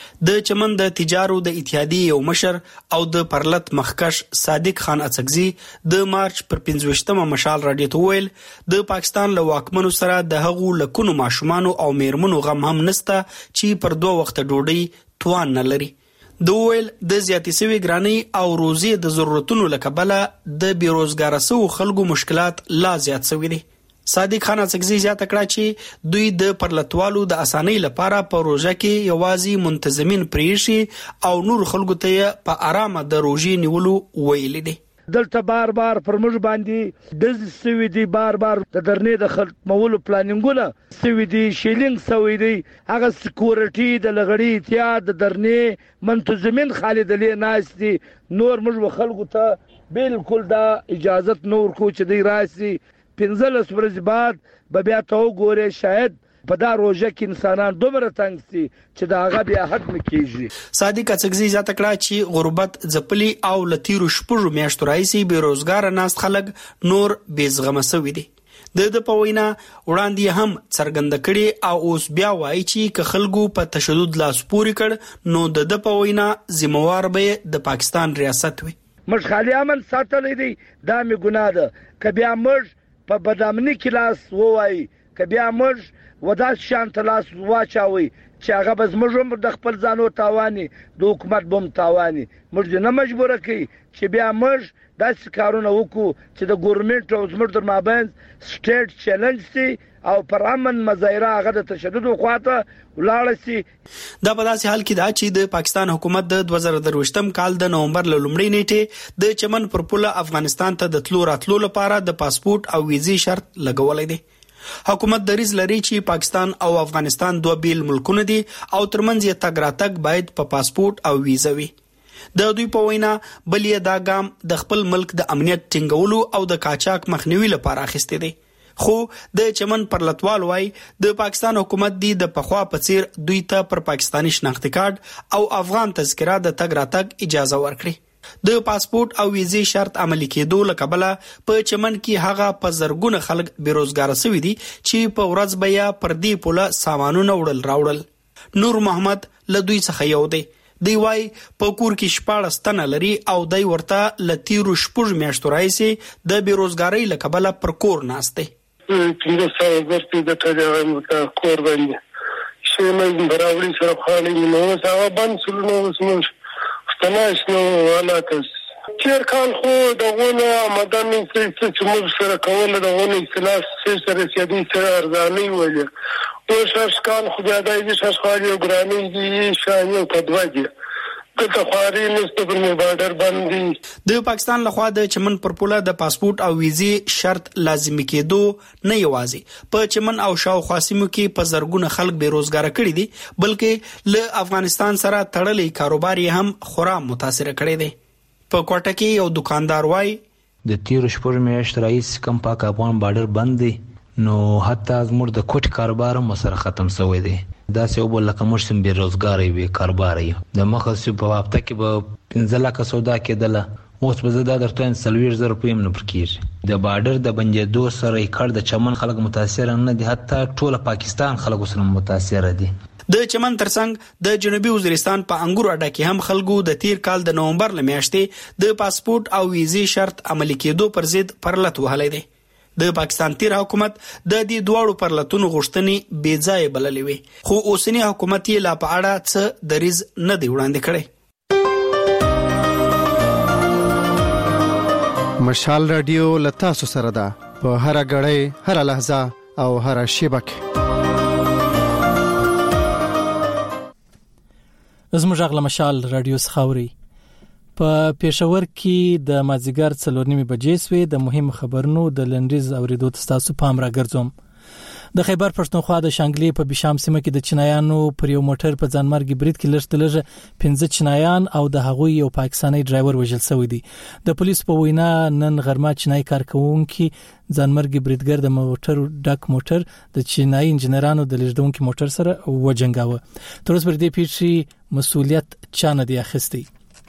M: د چمن د تجارو د اتحادیې یو مشر او د پرلط مخکش صادق خان اڅکزي د مارچ پر 15مه مشال رادیو ته ویل د پاکستان له واکمنو سره د هغو لکونو ماشومان او میرمنو غم هم نسته چې پر 2 وخت ډوډۍ توان نه لري. د ویل د زیاتې سوي ګرانی او روزي د ضرورتونو لکبله د بیروزګار سو خلکو مشکلات لا زیات شوي دي. صادق خان اڅکزي زیاته کړه چې دوی د پرلطوالو د اسانۍ لپاره په روزه کې یوازې منتظمین پریشي او نور خلکو ته په آرامه د روزي نیولو ویل دي.
N: دلته بار بار پر موږ باندې د سوي دي بار بار د درنې د ختمولو پلانینګونه سوي دي شیلینګ سوي دي هغه سکیورټي د لغړی اتحاد د درنې منتظمین خالد علی ناس دي نور موږ خلکو ته بالکل دا اجازه نور کو چې دی راسي 15 ورځې بعد بیا ته وګوره شاید په دا روزه کې انسانان دومره تنګ سي چې دا هغه بیا حد مکیږي.
M: صادق اڅکزي زیاته کړه چې غربت ځپلي او لتیرو شپږو میاشتو راځي بیروزګار ناست خلک نور بیزغمه سوي دي. د په وینا وړاندې هم څرګند کړي او اوس بیا وایي چې که خلکو په تشدد لاس پوري کړ نو د په وینا ذمہوار به د پاکستان ریاست وي.
N: مش خالي امن ساتلې دي دا می ګناه ده ک بیا مش په بدامنی کلاس وایي ک بیا مش ودا شان تلاس واچاوي چې هغه بس موږ د خپل ځانو تاواني د حکومت بم تاواني موږ نه مجبور کړي چې بیا موږ داسې کارونه وکړو چې د ګورنمنت او زموږ در مابین سټیټ چیلنج سي او پر امن مظاهره هغه د تشدد خواته ولاړ سي.
M: دا په داسې حال کې دا چې د پاکستان حکومت د 2023م کال د نومبر له لومړۍ نیټه د چمن پر پوله افغانستان ته د تلو راتلو لپاره د پاسپورت او ویزې شرط لګولای دی. حکومت دریز لري چې پاکستان او افغانستان دوه بیل ملکونه دي او ترمنځ یې تګ راتګ باید په پاسپورت او ویزه وي. د دوی په وینا بلې دا ګام د خپل ملک د امنیت ټینګولو او د قاچاق مخنیوي لپاره اخیسته دي. خو د چمن پرلطوال وايي د پاکستان حکومت دی د پخوا په څیر دوی ته پر پاکستانی شناختی کارت او افغان تذکره د تګ راتګ اجازه ورکړي. د پاسپورت او ویزې شرط عملي کېدو لکبله په چمن کې هغه په زرګونه خلک بیروزګار شوي دي چې په ورځ بیا پر دې پوله سامانونه وړل راوړل. نور محمد له دوی څخه یو دی. دی وايي په کور کې 14 تنه لري او دی ورته لتیرو شپږ میاشتو راځي د بیروزګاری لکبله پر کور ناشته.
K: څنګه ورته د ټاګه کور باندې شمه براوري سره خالي نو هغه باندې سلو نو تناش نو ولاتس چیر کال خو دغونه آمدن چې موږ سره کوله دغونه اختلاف سره سیادي سره ارزاني وایي او شاش کال خو بیا دای شاش خالي او ګرامي دي شایو په دواجه د خواري نسته پر بارډر باندې
M: د پاکستان لخوا د چمن پر پوله د پاسپورت او ویزې شرط لازمي کېدو نه یوازې په چمن او شاوخوا سیمو کې په زرګونه خلک بیروزګار کړي دي بلکې له افغانستان سره تړلې کاروبار هم خورا متاثر کړي دي. په کوټه کې یو دکاندار وايي
O: د تیر شپږ میاشتې رئیس کم پاک افغان بارډر بند دي نو حتی زموږ د کوټ کاروبار هم سره ختم شوی دی. دا څه وبل لکه موږ سم بیروزګار وي کاروبار یې د مخه په هفته کې به 15 لک سودا کېدله اوس به زه درته 30,000 روپۍ هم نه پرکېږي. د بارډر د بندېدو سره یې کړ د چمن خلک متاثر نه دي حتی ټول پاکستان خلک سره متاثر دي.
M: د چمن ترڅنګ د جنوبي وزیرستان په انګور اډه کې هم خلکو د تیر کال د نومبر لمیاشتې د پاسپورت او ویزې شرط عملي کېدو پر ضد پرلط وهلی دی. د پاکستان تیر حکومت د دې دواړو پرلطونو غوښتنې بې ځایه بللې وي خو اوسنی حکومت یې لا په اړه څه دریځ نه دی وړاندې کړی.
P: مشال رادیو لتا سره ده په هر غړې هر لحظه او هر شیبه کې.
A: زموږ غل مشال رادیو خاوري په پېښور کې د مازیګر 4:30 بجې سوې. د مهم خبرونو د لنډیز اوریدو تاسو پام راګرځوم. د خیبر پښتونخوا د شانګلې په بشام سیمه کې د چینایانو پر یو موټر په ځانمرګي برید کې لږ 15 چینایان او د هغوی یو پاکستاني ډرایور وژل شوی دی. د پولیس په وینا نن غرمه چینای کارکونکو ځانمرګي بریدګر د موټر ډک موټر د چینای انجنیرانو د لږدونکو موټر سره وجنګاوه. تر اوسه پر دې پیښې مسؤلیت چا نه دی اخیستی.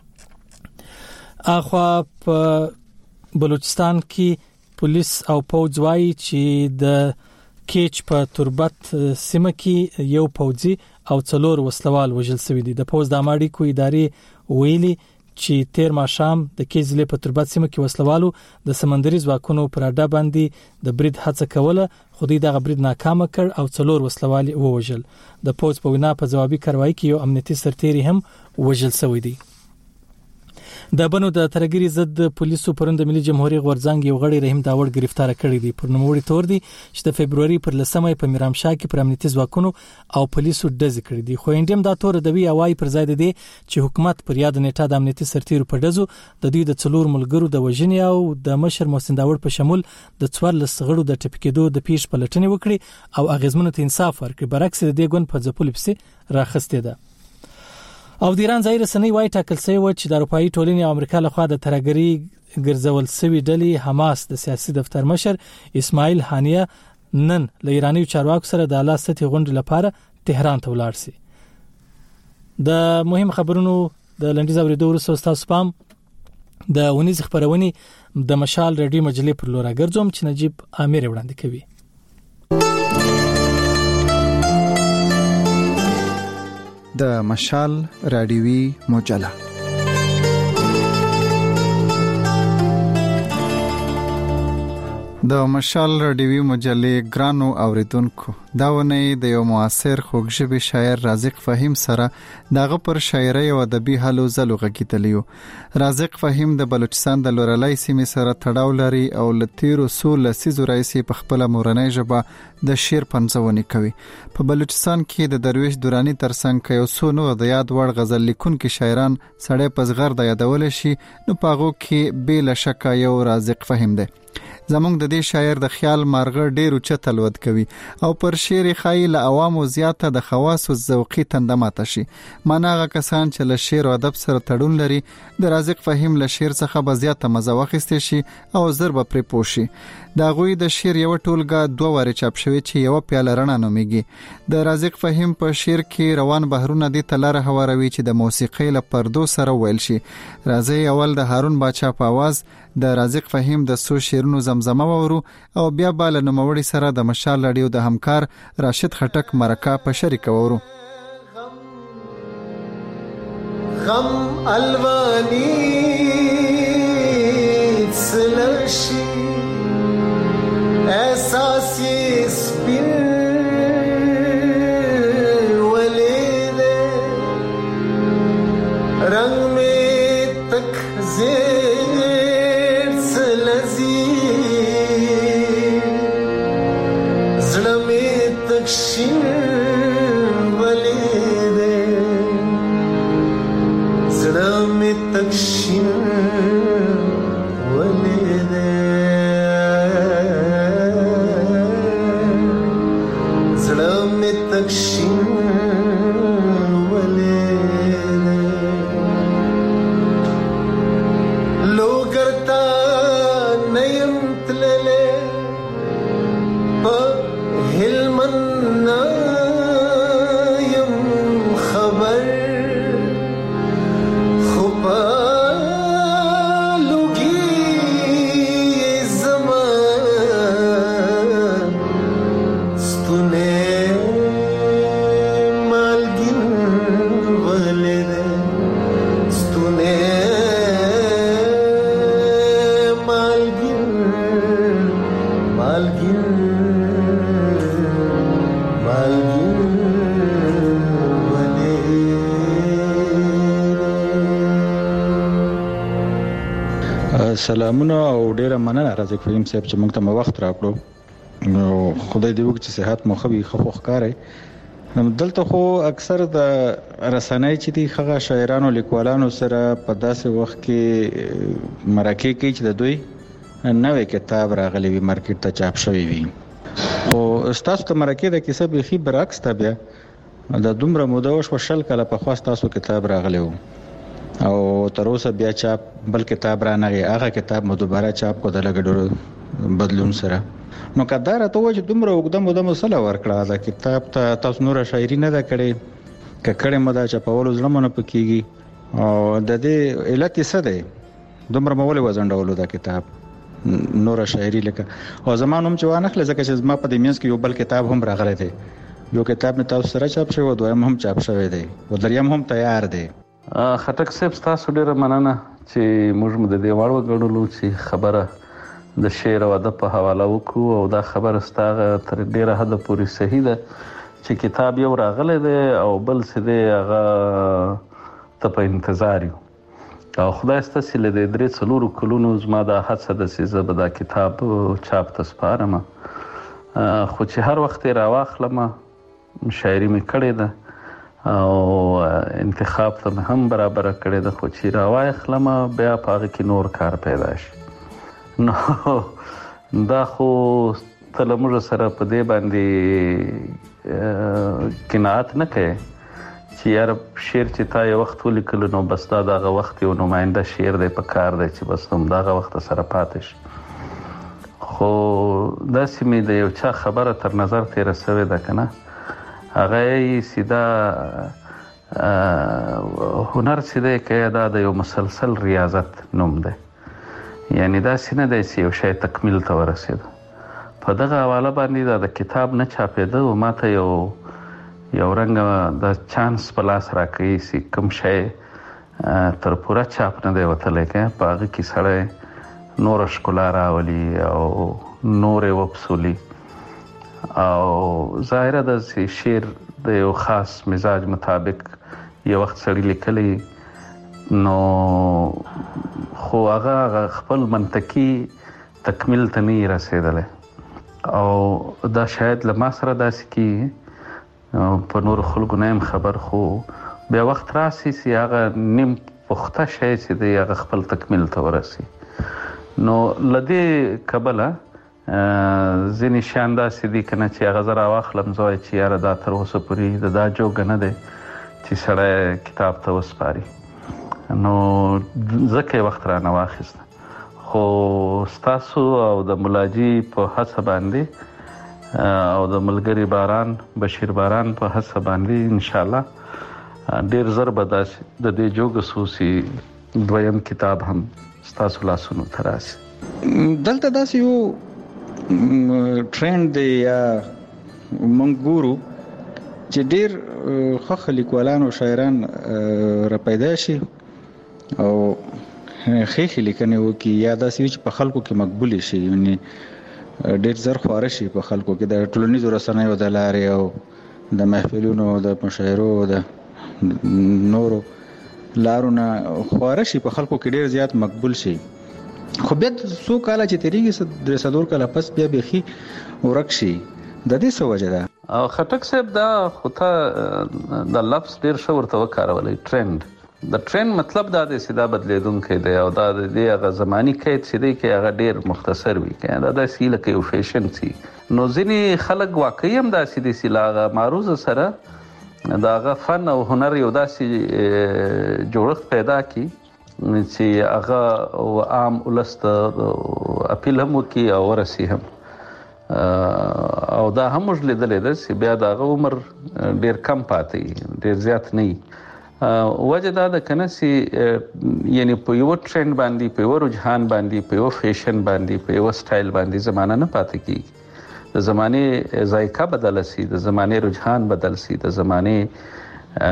A: اخوا په بلوچستان کې پولیس او پوځ وايي چې د کېچ په تربت سیمه کې یو پوځي او 4 وسلوال وژل شوی دي. د پوځ د اماړي ادارې ویلي چې تیر ماښام د کېزلې په تربت سیمه کې وسلوالو د سمندري ځواکونو پر اډه باندې د برید هڅه کوله، خو دوی دغه برید ناکام کړ او 4 وسلوال ووژل. د پوځ په وینا په ځوابي کاروایی کې یو امنیتي سرتیری هم وژل شوی دی. د بنو د ترګری ضد پولیسو پرند ملي جمهوریت غورځنګ یو غړي رحیم داوړ گرفتار کړی دی. پر نوموړي تور دی چې د فبرवरी پر 10مه په میرامشاه کې پر امنیتي ځواکونو او پولیسو ډز کړی دی. خو انډیم دا تور د وی اوای پر ځای دی چې حکومت پر یاد نیټه د امنیتي سرتیرو په ډزو د دوی د 4 ملګرو د وژنې او د مشر محسن داوړ په شمول د 14 غړو د ټپکېدو د پیښ پلټنې وکړي او اغیزمنو ته انصاف ورکړي. برعکس د دې ګوند په ځپل پسې راخسته ده. او د ایران ځای رسنۍ وايي ټاکل شوی و چې د اروپאי ټولنې او امریکا لخوا د ترګری ګرځول شوی ډلې حماس د سیاسي دفتر مشر اسماعیل هانیه نن له ایرانی چارواکو سره د اعلی سطحي غونډې لپاره تهران ته ولاړ شي. د مهم خبرونو د لنډیز اوریدو وروسته تاسو پام د ونیز خبرونه د مشال رادیو مجلې پر لور راګرځوم چې نجیب امیر وړاندې کوي.
P: د مشال رادیوي مجله د مشال رادیوي مجلې ګرانو اوریدونکو، دا ونې د یو معاصر خوږژبي شاعر رازق فهیم سره دغه پر شاعري او ادبي حالو زلو غږیدلیو. رازق فهیم د بلوچستان د لورلای سیمې سره تړاو لري او لتیرو سول لسیزو رئیسي په خپل مورنۍ ژبه د شعر پنځونی کوي. په بلوچستان کې د درویش دورانی ترڅنګ یو څو نو د یاد وړ غزل لیکونکو شاعران سړی پزغر د یادول شي، نو پاغو کې بلا شک یو رازق فهیم دی. زمونږ د دې شاعر د خیال مارغه ډېر اوچت تلود کوي او پر شعر خای له عوامو زیاته د خواص او ذوقي تندمات شي. ماناغه کسان چې له شعر او ادب سره تړون لري د رازق فهیم له شعر څخه به زیاته مزه واخیستي شي او ضرب پرې پوشي. دا غوي د شعر یو ټولګه 2 واره چاپ شوی چې یو پیاله رڼا نوميږي. د رازق فهیم په شعر کې روان بهرونه دي تلاره هواروي چې د موسیقۍ له پردو سره ویل شي. راځي اول د هارون باچا په आवाज د رازق فهیم د سو شعرونو زمزمه وورو او بیا بل نوموړي سره د مشال رادیو د همکار راشد خټک مرکه په شریک وورو.
Q: غم الوانی سلشی احساسی سپین ولیده رنگ میں تک زیر سلزی زڑ میں تک شین ولیده زڑ میں تک شین
R: سلامونه او ډیره مننه رازق فهیم صاحب چې موږ ته وخت راکړو. نو خدای دې وکړي چې صحت مو خو به خو ښکاري دلته خو اکثر د رسنۍ چې دي هغه شاعرانو لیکوالانو سره په داسې وخت کې مرکه کوي چې د دوی نوې کتاب راغلی وي مارکیټ ته چاپ شوی وي او تاسو ته مرکه د کیسه به خي برعکس ته بیا د دومره موده وشو شل کله په خاص تاسو کتاب راغلی وو او تر اوسه بیا چاپ بل کتاب را نه هغه کتاب مو دوباره چاپ کو د لګډو بدلون سره نو کدار ته وځي دومره وګدم ودم سره ورکړه دا کتاب ته تاسو نور شاعري نه دا کړي ککړه مدا چپاولو ځلمنه پکېږي او د دې علت څه دی دومره مولې وزنډولو دا کتاب نور شاعري لکه او زمانوم چې وانه خل ځکه چې ما په دې مینس کې یو بل کتاب هم راغلی دی یو کتاب نه تاسو سره چاپ شوی دویم هم چاپ شوی دی او دریم هم تیار دی
S: خټک صاحب تاسو ډیره مننه چې موږ د دې وړ وګړو چې خبره د شعر او ادب په حواله وکړو او دا خبره ستاسو تر ډیره حد پورې صحیح ده چې کتاب یو راغلی دی او بل څه دی هغه ته په انتظار یو او خدای ستاسو له دې 3 کلونو زما د هڅه د سیزه به دا کتاب چاپ ته سپارم خو چې هر وخت راواخلم شاعري مې کړې ده او انتخاب ته هم برابر کړې ده خو چې راواخلم بیا په هغه کې نور کار پیدا شي نو دا خو تل موږ سره په دې باندې قناعت نه کوي چې یار شعر چې تا یو وخت ولیکل نو بس دا دغه وخت یو نماینده شعر دی په کار دی چې بس هم دغه وخت سره پاتې شي خو داسې مې د یو چا خبره تر نظر تېره سوې ده که نه هغه یې سیده هنر چې دی که دا د یو مسلسل ریاضت نوم دی یعنی دا سینه دی چې یو شی تکمیل ته ورسېده په دغه حواله باندې دا د کتاب نه چاپېده او ماته یو رنګه د چانس په لاس راکوي چې کوم شی تر پوره چاپ نه دی وتلی که په هغه کې سړی نوره ښکلا راولي او نورې وپسولي او ظاهره ده چې شعر د یو خاص مزاج مطابق یو وخت سړي لیکلی نو خو هغه خپل منطقي تکمیل ته نه رسیدلی او دا شاید له ما سره داسې کېږي په نورو خلکو نه یم خبر خو بیا وخت راسي چې هغه نیم پخته شی چې دی هغه خپل تکمیل ته ورسي نو له دې کبله ځینې شیان داسې دي که نه چې هغه زه راواخلم زه وایي چې یاره دا تر اوسه پورې د دا جوګه نه دی چې سړی کتاب ته وسپاري نو ځکه یې وخت رانه واخیسته خو ستاسو او د ملاجي په هڅه باندې او د ملګري باران بشیر باران په هڅه باندې انشاءالله ډیر زر به داسې د دې جوګه سو چې دویم کتاب هم ستاسو لاسونو ته راسي
R: دلته داسې یو ټرند دی یا موږ ګورو چې ډیر ښه لیکوالان او شاعران را پیدا شي او خېخي لیکنه وکي یا داسې چې په خلکو کې مقبول شي یعنی ډېر زر خواره شي په خلکو کې د ټولنیزو رسنیو د لارې او د محفلونو د مشاعرو د نورو لارو نه خواره شي په خلکو کې ډېر زیات مقبول شي خو بیا څو کاله چې تیریږي 300 کاله پس بیا بيخي ورک شي د دې څه وجه ده
S: او خټک صاحب دا خو ته د لفظ ډېر ښه ورته وکارولې ټرند د ټرند مطلب دا دی چې دا بدلیدونکی دی او دا د دې هغه زماني قید چې دی کې هغه ډېر مختصر وي که دا داسې لکه یو فیشن سي نو ځینې خلک واقعي هم داسې دي چې له هغه معروضه سره د هغه فن او هنر یو داسې جوړښت پیدا کړي چې هغه عام ولس ته اپیل هم وکړي او ورسي هم او دا هم موږ لیدلی ده چې بیا د هغه عمر ډېر کم پاتې ډېر زیات نه وي وجه دا ده که نه چې یعنې په یوه ټرند باندې په یوه رجحان باندې په یوه فیشن باندې په یوه سټایل باندې زمانه نه پاتې کېږي د زمانې ذایقه بدله سي د زمانې رجحان بدل سي د زمانې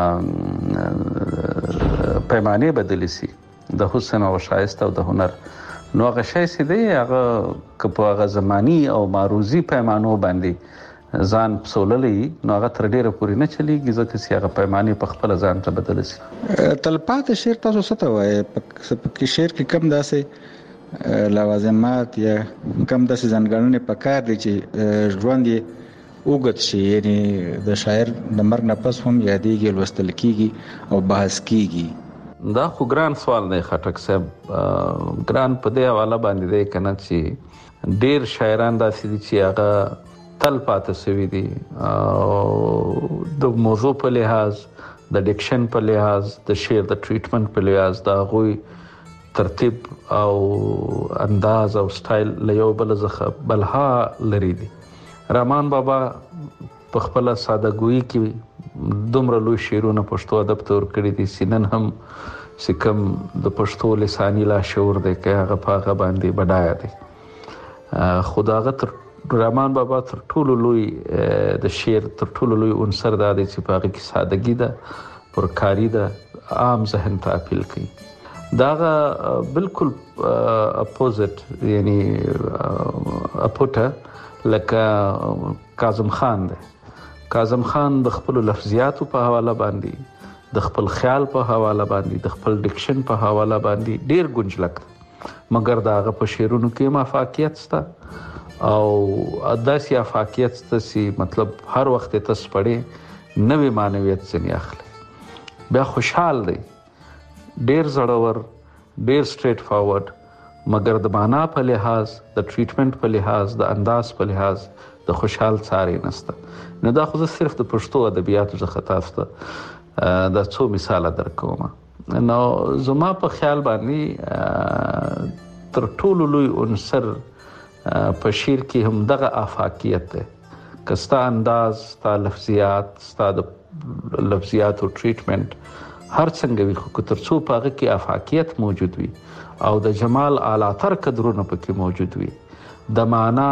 S: پیمانې بدلې سي د حسن او ښایست او د هنر نو هغه شی چې دی هغه که په هغه زماني او معروضي پیمانو باندې ځان پسوللی نو هغه تر ډیره پورې نه چلیږي ځکه چې هغه پیمانې په خپله ځان ته بدله شي
R: تلپاتې شعر تاسو څه ته وایئ په شعر کې کم داسې لوازمات یا کم داسې ځانګړنې پکار دي چې ژوند یې اوګت شي، یعنی د شاعر د مرګ نه پس هم یادېږي، لوستل کیږي او بحث کیږي.
S: دا خو ګران سوال دی خټک صاحب. ګران په دې حواله باندې دی کنه چې ډیر شاعران داسې دي چې هغه تل پاتې شوي دي او د موضوع په لحاظ، د ډیکشن په لحاظ، د شعر د ټریټمنټ په لحاظ د هغوی ترتیب او انداز او سټایل له یو بل څخه بلها لري دي. رحمان بابا په خپله سادهګویي کې دومره لوی شعرونه پښتو ادب ته ورکړي دي چې نن هم چې کوم د پښتو لساني لاشعور دی که هغه په هغه باندې بډایه دی. خو د هغه رحمان بابا تر ټولو لوی د شعر تر ټولو لوی عنصر دا دی چې په هغه کې سادهګي ده، پرکاري ده، عام ذهن ته اپیل کوي. دا هغه بالکل اپوزیټ یعنی اپوټه لکه کاظم خان دی. کاظم خان د خپل لفظیاتو په حواله باندې، د خپل خیال په حواله باندې، د خپل ډیکشن په حواله باندې ډیر ګنجلک دی، مګر دا هغه په شعرونو کې مافاکیت سته او داسې افاکیت سته چې مطلب هر وخت ته سپړې نوې معنویت ځنې اخلي. بیا خوشحال دی، ډیر زړور، ډیر سټریټ فارورډ، مګر د معنا په لحاظ، د ټریټمنټ په لحاظ، د انداز په لحاظ د خوشحال څاری نسته. نو دا خو زه صرف د پښتو ادبیاتو څخه تاسو ته دا څو مثاله درکوم. نو زما په خیال باندې تر ټولو لوی عنصر په شعر کې هم دغه افاکیت دی. که ستا انداز، ستا لفظیات، ستا د لفظیاتو ټریټمنټ هر څنګه وي، خو تر څو په هغه کې افاکیت موجود وي او د جمال اعلیتر قدرونه پکې موجود وي، د معنا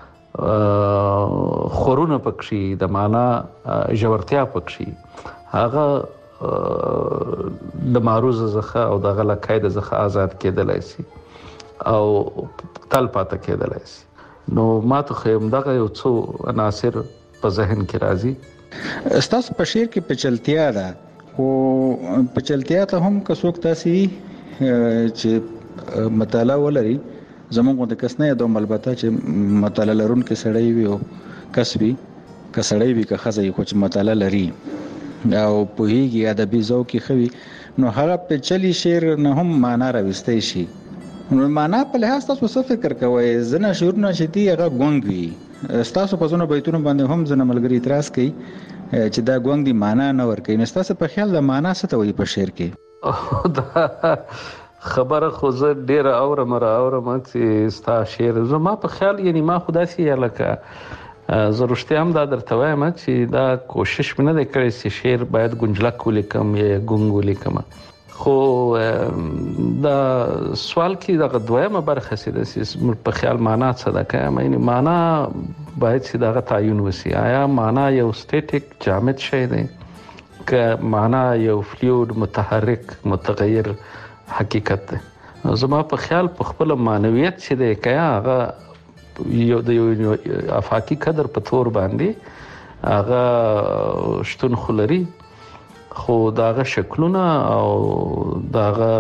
S: خورونه پکې، د معنا ژورتیا پکې، هغه د معروض څخه او د غلط قاعده څخه آزاد کېدلای شي او تل پاتې کېدلای شي. نو ما ته خو همدغه یو څو عناصر په ذهن کې راځي.
R: ستاسو په شعر کې پیچلتیا ده، خو پیچلتیا ته هم که څوک تاسې چې مطالعه ولري، زموږ د کس نه یادوم البته چې مطالعه لرونکی سړی وي او کس وي، که سړی وي که ښځه وي، خو چې مطالعه لري او پوهیږي، ادبي ذوق یې ښه وي، نو هغه پیچلي شعر نه هم معنا راوستی شي. نو معنا په لحاظ تاسو څه فکر کوئ؟ ځینې شعرونه چې دي هغه ګونګ وي، ستاسو په ځینو بیتونو باندې هم ځینې ملګري اعتراض کوي چې دا ګونګ دي، معنا نه ورکوي. نو ستاسو په خیال د معنا څه ته وایي په شعر کې؟
S: دا خبره خو زه ډېره اورم چې ستا شعر، زما په خیال یعنی ما خو داسې لکه زه رښتیا هم دا درته وایم چې دا کوشش مې نه دی کړی چې شعر باید ګنجلک ولیکم یا ګونګ ولیکم. خو دا سوال کې دغه دویمه برخه چې په خیال معنا څه ده، که یعنی معنا باید چې دغه تعین وشي. آیا معنا یو سټیټیک جامد شی دی که معنا یو فلوید متحرک متغیر حقیقت دی؟ زما په خیال په خپل معنویت چې دی که هغه یو د افاقي قدر په تور باندې هغه شتون خو لري، خو داغه شکلونه او داغه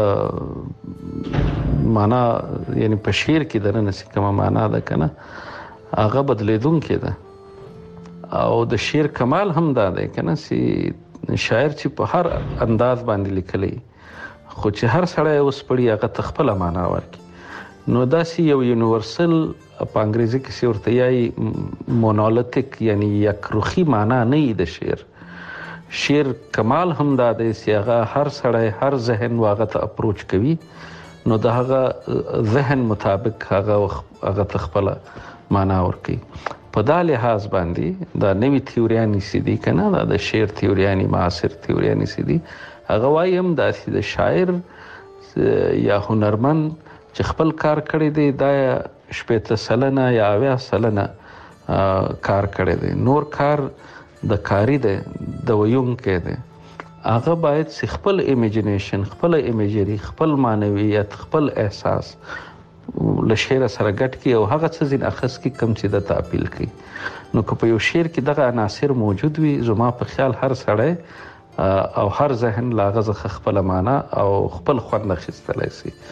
S: معنا یعنی په شعر کې دنه چې کومه معنا ده کنه هغه بدلیدونکې ده. او د شعر کمال هم دا دی کنه چې شاعر چې په هر انداز باندې لیکلی، خو چې هر سړی اوس پړي هغه ته خپله معنا ورکړي. نو داسې یو یونیورسل په انګریزي کې چې ورته یایي مونولیتیک یعنی یک رخي معنا نه وي د شعر. شعر کمال هم دا دی چې هغه هر سړی هر ذهن هغه ته اپروچ کوي، نو د هغه ذهن مطابق هغه ته خپله معنا ورکوي. په دا لحاظ باندې دا نوي تیوریانې چې دي که نه، دا د شعر تیوریانې، معاصر تیوریانې چې دي، هغه وایي هم داسې د شاعر یا هنرمند چې خپل کار کړی دی دا 80% یا 80% کار کړی دی، نور کار د کاری دی، د ویونکی دی. هغه باید چې خپل ایمیجینیشن، خپل ایمیجری، خپل معنویت، خپل احساس له شعر سره ګډ کړي او هغه څه ځین اخذ کړي کوم چې د تعبیل کړي. نو که په یو شعر کې دغه عناصر موجود وي، زما په خیال هر سړی او هر ذهن له هغه څخه خپله معنا او خپل خوند اخیستلی شي.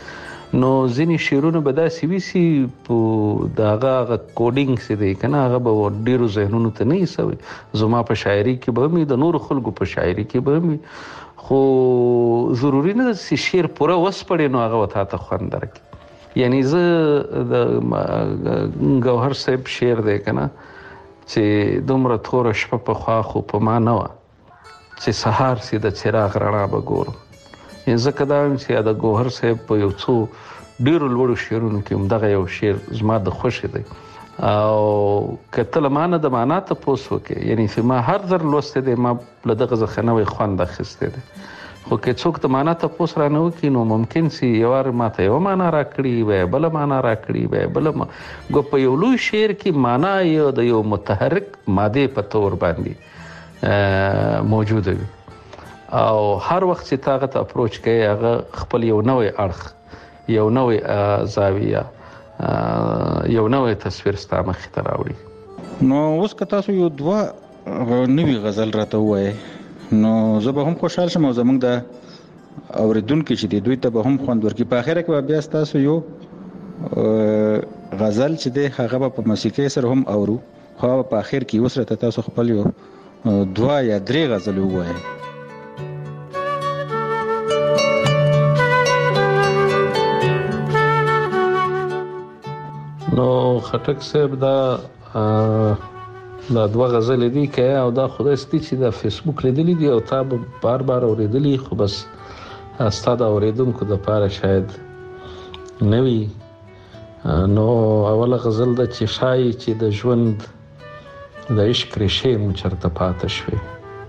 S: نو ځینې شعرونه به داسې وي چې په د هغه کوډینګ چې دی که نه هغه به ډېرو ذهنونو ته نه ایسوي. زما په شاعري کې به هم وي، د نورو خلکو په شاعري کې به هم وي، خو ضروري نه ده چې شعر پوره وسپړې نو هغه به تا ته خوند درکړي. یعنی زه د ګوهر صاحب شعر دی که نه چې دومره توره شپه پخوا خو په ما نه وه چې سهار سي د څراغ رڼا به ګورم. ځکه دا وایم چې د ګوهر صاحب په یو څو ډېرو لوړو شعرونو کې همدغه یو شعر زما د خوښې دی. او که ته له ما نه د معنا تپوس وکړې، یعنی چې ما هر ځل لوستی دی، ما له دغه څخه نوی خوند اخیستی دی. خو که څوک د معنا تپوس رانه وکړي نو ممکن چې یو وار ما ته یوه معنا راکړي، بیا یې بله معنا راکړي، بیا یې بله په یو لوی شعر کې معنا یو د یو متحرک مادې په طور باندې موجوده وي. او هر وخت چې تا هغه ته اپروچ کوي هغه خپل یو نوی اړخ، یو نوی زاویه، یو نوی تصویر ستا مخې ته راوړي.
R: نو اوس که تاسو یو دوه نوي غزل راته ووایې نو زه به هم خوشحال شم او زموږ د اورېدونکي چې دی دوی ته به هم خوند ورکړي. په اخره کې به بیا ستاسو یو غزل چې دی هغه به په موسیقۍ سره هم اورو، خو په اخر کې اوس راته تاسو خپل یو 2 یا 3 غزل ووایئ.
S: نو خټک صاحب دا 2 غزلې دي که او دا خدای ستي چې دا فیسبوک لیدلی دي او تا به بار بار اوریدلی، خو بس ستا د اوریدونکو دپاره شاید نه وي. نو اوله غزل ده چې ښایي چې د ژوند د عشق ریښې مو چېرته پاته شوې،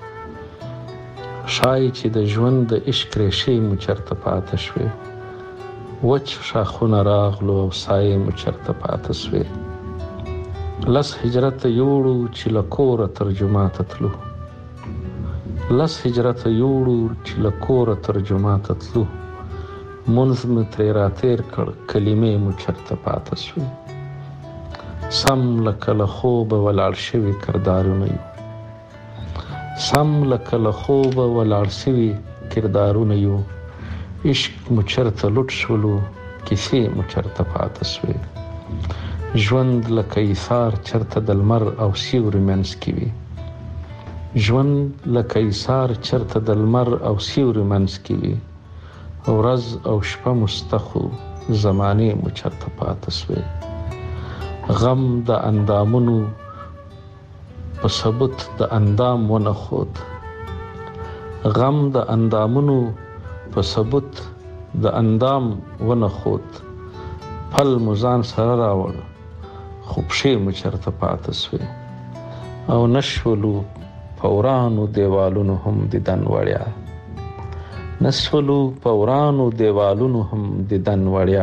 S: ښایي چې د ژوند د عشق ریښې مو چېرته پاته شوې، وچ شاخونه راغلو او سایې مو چېرته پاته سوې. لس هجرته یوړو چې له کوره ترجماته تلو، لس هجرته یوړو چې له کوره ترجماته تلو، منځ مې ترې راتېر کړ کلمې مو چېرته پاته سوې. سم لکه له خوبه ولاړ شوي کردارونه یو، سم لکه له خوبه ولاړ شوي کردارونه یو، عشق مو چېرته لوټ شولو کیسې مو چېرته پاته سوې. ژوند لکه ایثار چېرته د لمر او سیوري منځ کې وي، ژوند لکه ایثار چېرته د لمر او سیوري منځ کې وي، ورځ او شپه مستخو زمانې مو چېرته پاته سوې. غم د اندامونو په ثبوت د اندام ونښود، غم د اندامونو په ثبوت د اندام ونښود، پل مو ځان سره راوړ خو پښې مو چېرته پاته سوې. او نشولو په ورانو دیوالونو هم دیدن وړیا، نشولو په ورانو دیوالونو هم دیدن وړیا،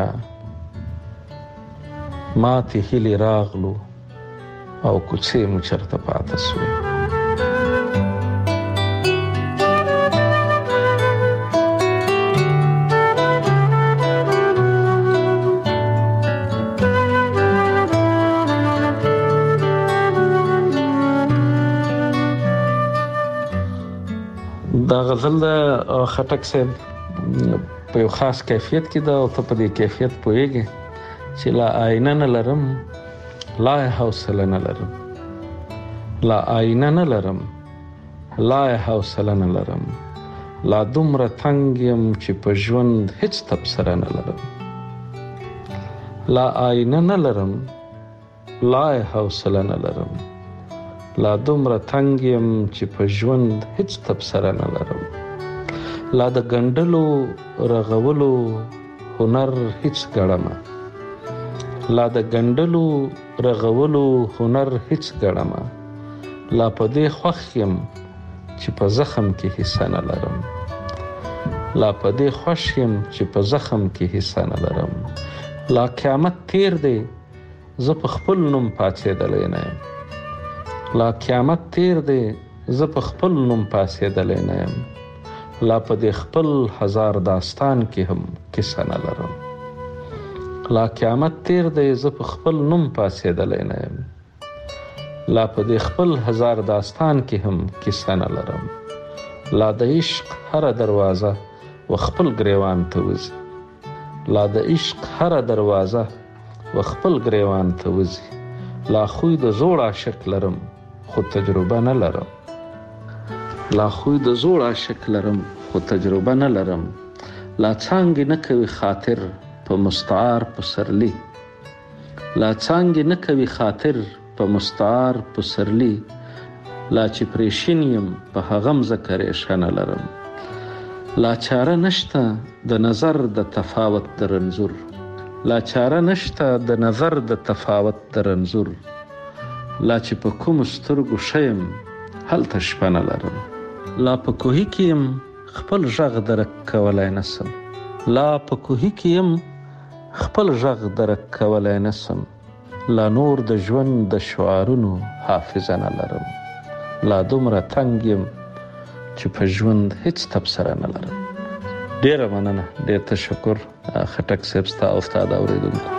S: ماتې هیلې راغلو او کوڅې مو چېرته پاته سوې. دا غزل د خټک صاحب په یو خاص کیفیت کې ده او ته په دې کیفیت پوهیږې چې لا آینه نه لرم لا حوصله نه لرم، لا آینه نه لرم لا حوصله نه لرم، لا دومره تنګ یم چې په ژوند هیڅ تبصره نه لرم، لا آینه نه لرم لا حوصله نه لرم، لا دومره تنګ یم چې په ژوند هیڅ تبصره نه لرم، لا د ګنډلو رغولو هنر هیڅ ګړمه، لا د ګنډلو رغولو هنر هیڅ ګړمه، لا په دې خوښ یم چې په زخم کې حصه نه لرم، لا په دې خوښ یم چې په زخم کې حصه نه لرم، لا قیامت تیر دی زه په خپل نوم پاڅېدلی نه یم، لا قیامت تیر دی زه په خپل نوم پاڅېدلی نه یم، لا په دې خپل هزار داستان کې هم کیسه نه لرم، لا قیامت تیر دی زه په خپل نوم پاڅېدلی نه یم، لا په دې خپل هزار داستان کې هم کیسه نه لرم، لا د عشق هره دروازه و خپل ګریوان ته وځي، لا د عشق هر دروازه وخپل گریوان ته وزي لا خوی د زوړ عاشق لرم خو تجربه نه لرم لا خوی د زوړ عاشق لرم خو تجربه نه لرم لا څانګې نه کوي خاطر په مستعار پسرلی لا څانګې نه کوي خاطر په مستعار پسرلی لا چې پریشین یم په هغه مځکه ریشه نه لرم لا چاره نشته د نظر د تفاوت د رنځور لا چاره نشته د نظر د تفاوت د رنځور لا چې په کوم سترګو شیم هلته شپه نه لرم لا په کوهي کې یم خپل غږ درک کولی نسم لا په کوهي کې یم خپل غږ درک کولی نسم لا نور د ژوند د شعارونو حافظه نه لرم لا دومره تنګ یم چې په ژوند هیڅ تبصره نه لرم. ډیره مننه، ډیر تشکر خټک صاحب ستا او ستا د اوریدونکو.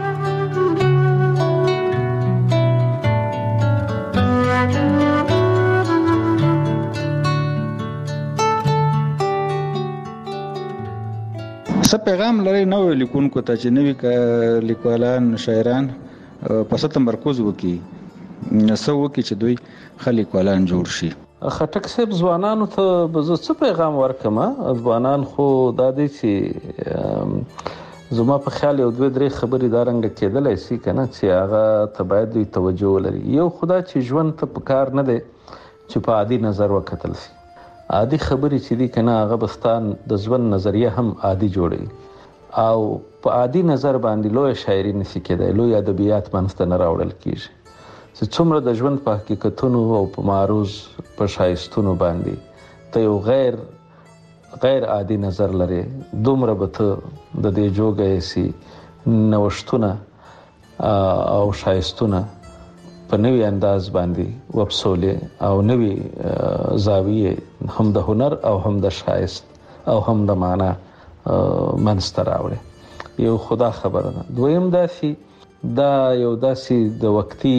R: څه پیغام لري نو لیکونکو ته چې نوی لیکوالان شاعران په څه تمرکز وکړي، څه وکړي چې دوی ښه لیکوالان جوړ شي؟
S: خټک صاحب ځوانانو ته زه څه پیغام ورکم؟ ځوانان خو دا دی چې زما په خیال یو دوه درې خبرې دا رنګه کېدلی شي که نه چې هغه ته باید دوی توجه ولري. یو خدا چې ژوند ته په کار نه دی چې په عادي نظر وکتل شي. عادي خبرې چې دي که نه هغه به ستا د ژوند نظریه هم عادي جوړوي او په عادي نظر باندې لویه شاعري نشي کېدی، لوی ادبیات منځته نه راوړل کېږي. چې څومره د ژوند په حقیقتونو او په معروض په ښایستونو باندې ته یو غیر عادي نظر لري، دومره به ته د دې جوګه یې نوښتونه او ښایستونه په نوي انداز باندې وپسولې او نوي زاویې هم د هنر او هم د ښایست او هم د معنا منځته راوړې. یو خدا خبره ده. دویم داسې دا یو داسې د وقتي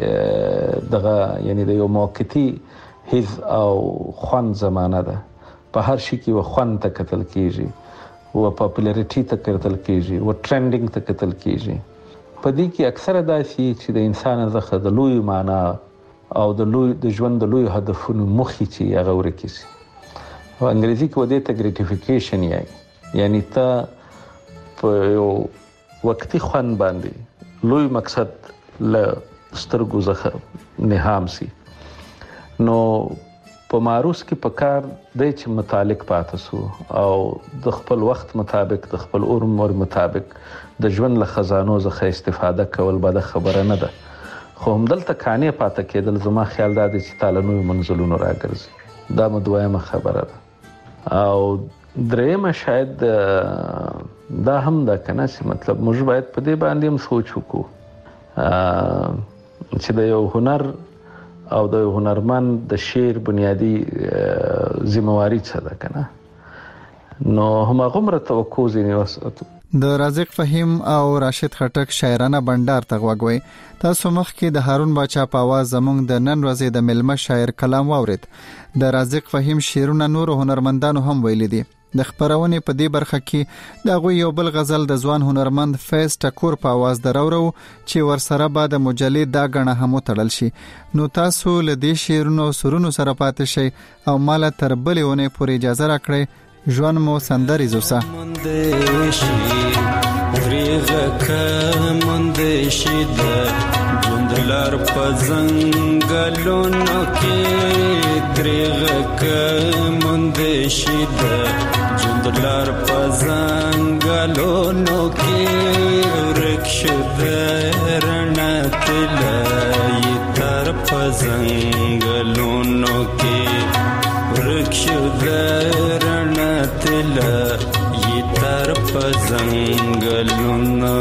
S: دغه یعنی د یو موقتي حیز او خوند زمانه ده. په هر شي کې و خوند ته کتل کېږي، و پاپولریټي ته کتل کېږي، و ټرینډینګ ته کتل کېږي. په دې کې اکثره داسې چې د انسان څخه د لوی معنا او د ژوند د لوی هدفونو مخې چې هغه ورکې شي. په انګریزي کې و دې ته ګریټیفیکیشن یعنی ته په یو وقتي خوند باندې لوی مقصد له سترګو څخه نهام سي. نو په معروض کې په کار دی چې متعلق پاتې سو او د خپل وخت مطابق د خپل عمر مطابق د ژوند له خزانو څخه استفاده کول بده خبره نه ده. خو همدلته کانې پاتې کېدل زما خیال دا دی چې تاله نویو منزلونو راګرځي. دا مو دویمه خبره ده. او درېیمه شاید دا هم ده که نه چې مطلب موږ باید په دې باندې هم سوچ وکړو چې د یو هنر او د یو هنرمند د شعر بنیادی ذمہواری څه ده که نه، نو هماغومره توقع ځینې وساتو.
P: د رازق فهیم او راشد خټک شاعرانه بندر ته غوږ وئ. تاسو مخکې د هارون باچا په आवाज زموږ د نن ورځې د ملمه شاعر کلام واورید. د رازق فهیم شعرونه نور هنرمندانو هم ویلي دي. د خبرونې په دې برخه کې د هغوی یو بل غزل د ځوان هنرمند فیض ټکور په आवाज درورو چې ورسره به د مجلې دا غڼه هم تړل شي. نو تاسو له دې شعرونو سرونو سره پاتې شئ او مال تر بلې ونې پورې اجازه راکړئ. ژوند مو سندري زوسه
T: دلار په زنګلونو کې درېغه مونږ شي د جندلار په زنګلونو کې ورک شو د رڼا تلای تر په زنګلونو کې ورک شو د رڼا تلای تر په زنګلونو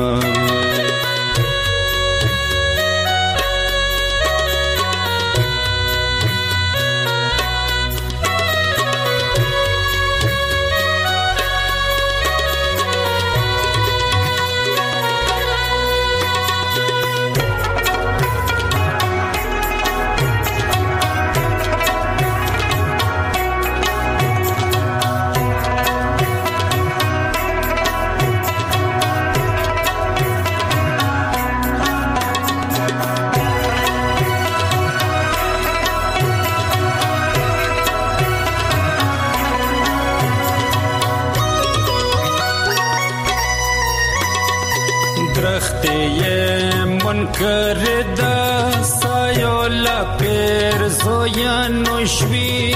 T: درختی منکر دا سایولا پیر زویانو شوی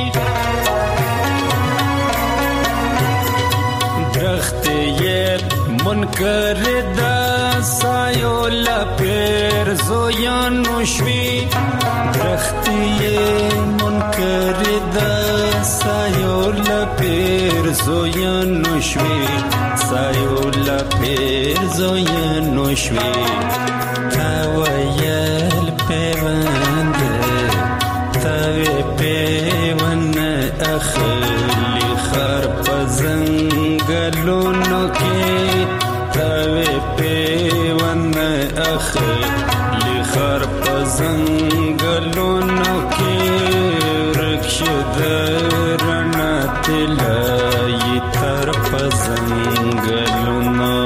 T: درختی منکر دا سایولا پیر زویانو شوی درختی منکر دا سایولا پیر زویانو شوی سایولا پیر زویانو شوی تاویل پیوند تاوی پیوند اخلی خر پزنگلونو کی تاوی پیوند اخلی خر پزنگلونو کی رکش درنات لای تر پزنگلونو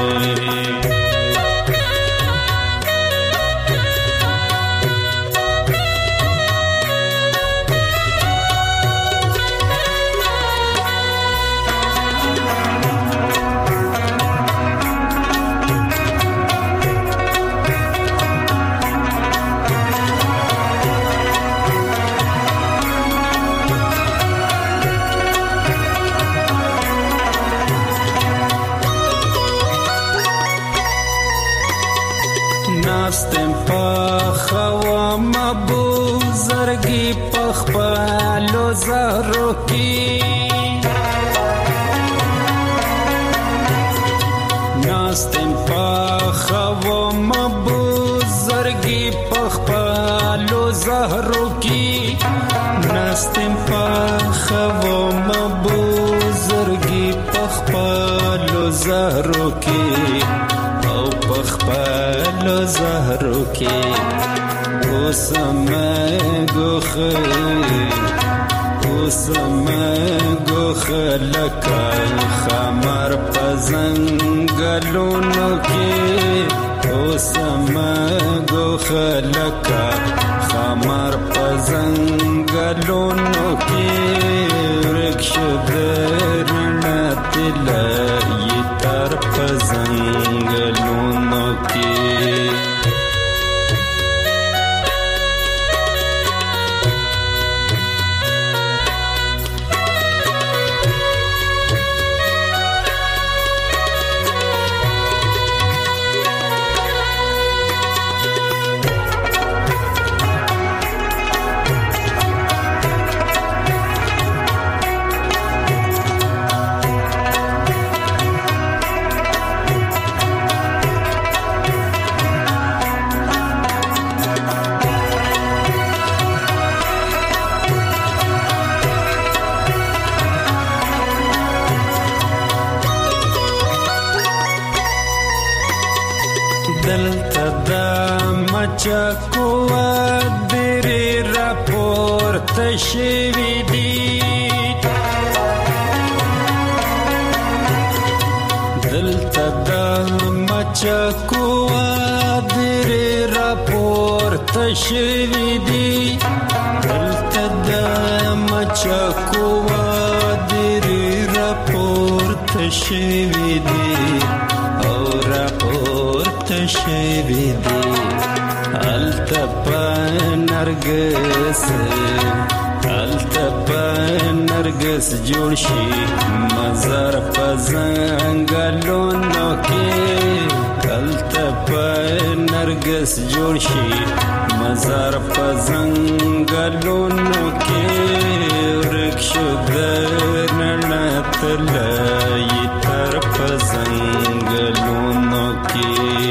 T: ناستم پخوا مبو زرگی پخپالو زهرو کی ناستم پخوا مبو زرگی پخپالو زهرو کی ناستم پخوا مبو زرگی پخپالو زهرو کی او پخپالو زهرو کی اوسم گوخ لکا خمر پزنگلونو کی اوسم گوخ لکا خمر پزنگلونو کی رکش درنت لای تر پزنگلونو کی دلتا دا مچاکوا دیری راپورت شوی دی دلتا دا مچاکوا دیری راپورت شوی دی دلتا دا مچاکوا دیری راپورت شوی دی شوی دی التپا نرگس جوړ شي مزار پزنګلونو کې التپا نرگس جوړ شي مزار پزنګلونو کې ورکشو درنت لای تر پزنګلونو کې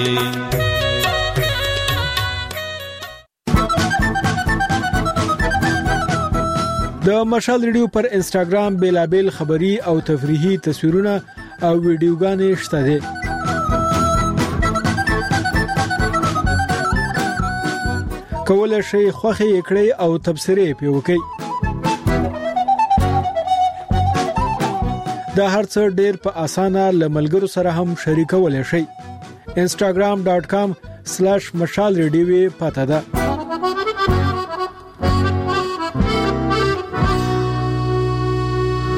E: د مشال ریډیو پر انستګرام بیلابل خبری او تفریحي تصویرونه او ویډیوګانې شته دي کولای شئ خوښي کړئ او تبصرې پې وکړئ دا هرڅه ډېر په اسانه لملګرو سره هم شریکولای شئ instagram.com/mashalradio پته ده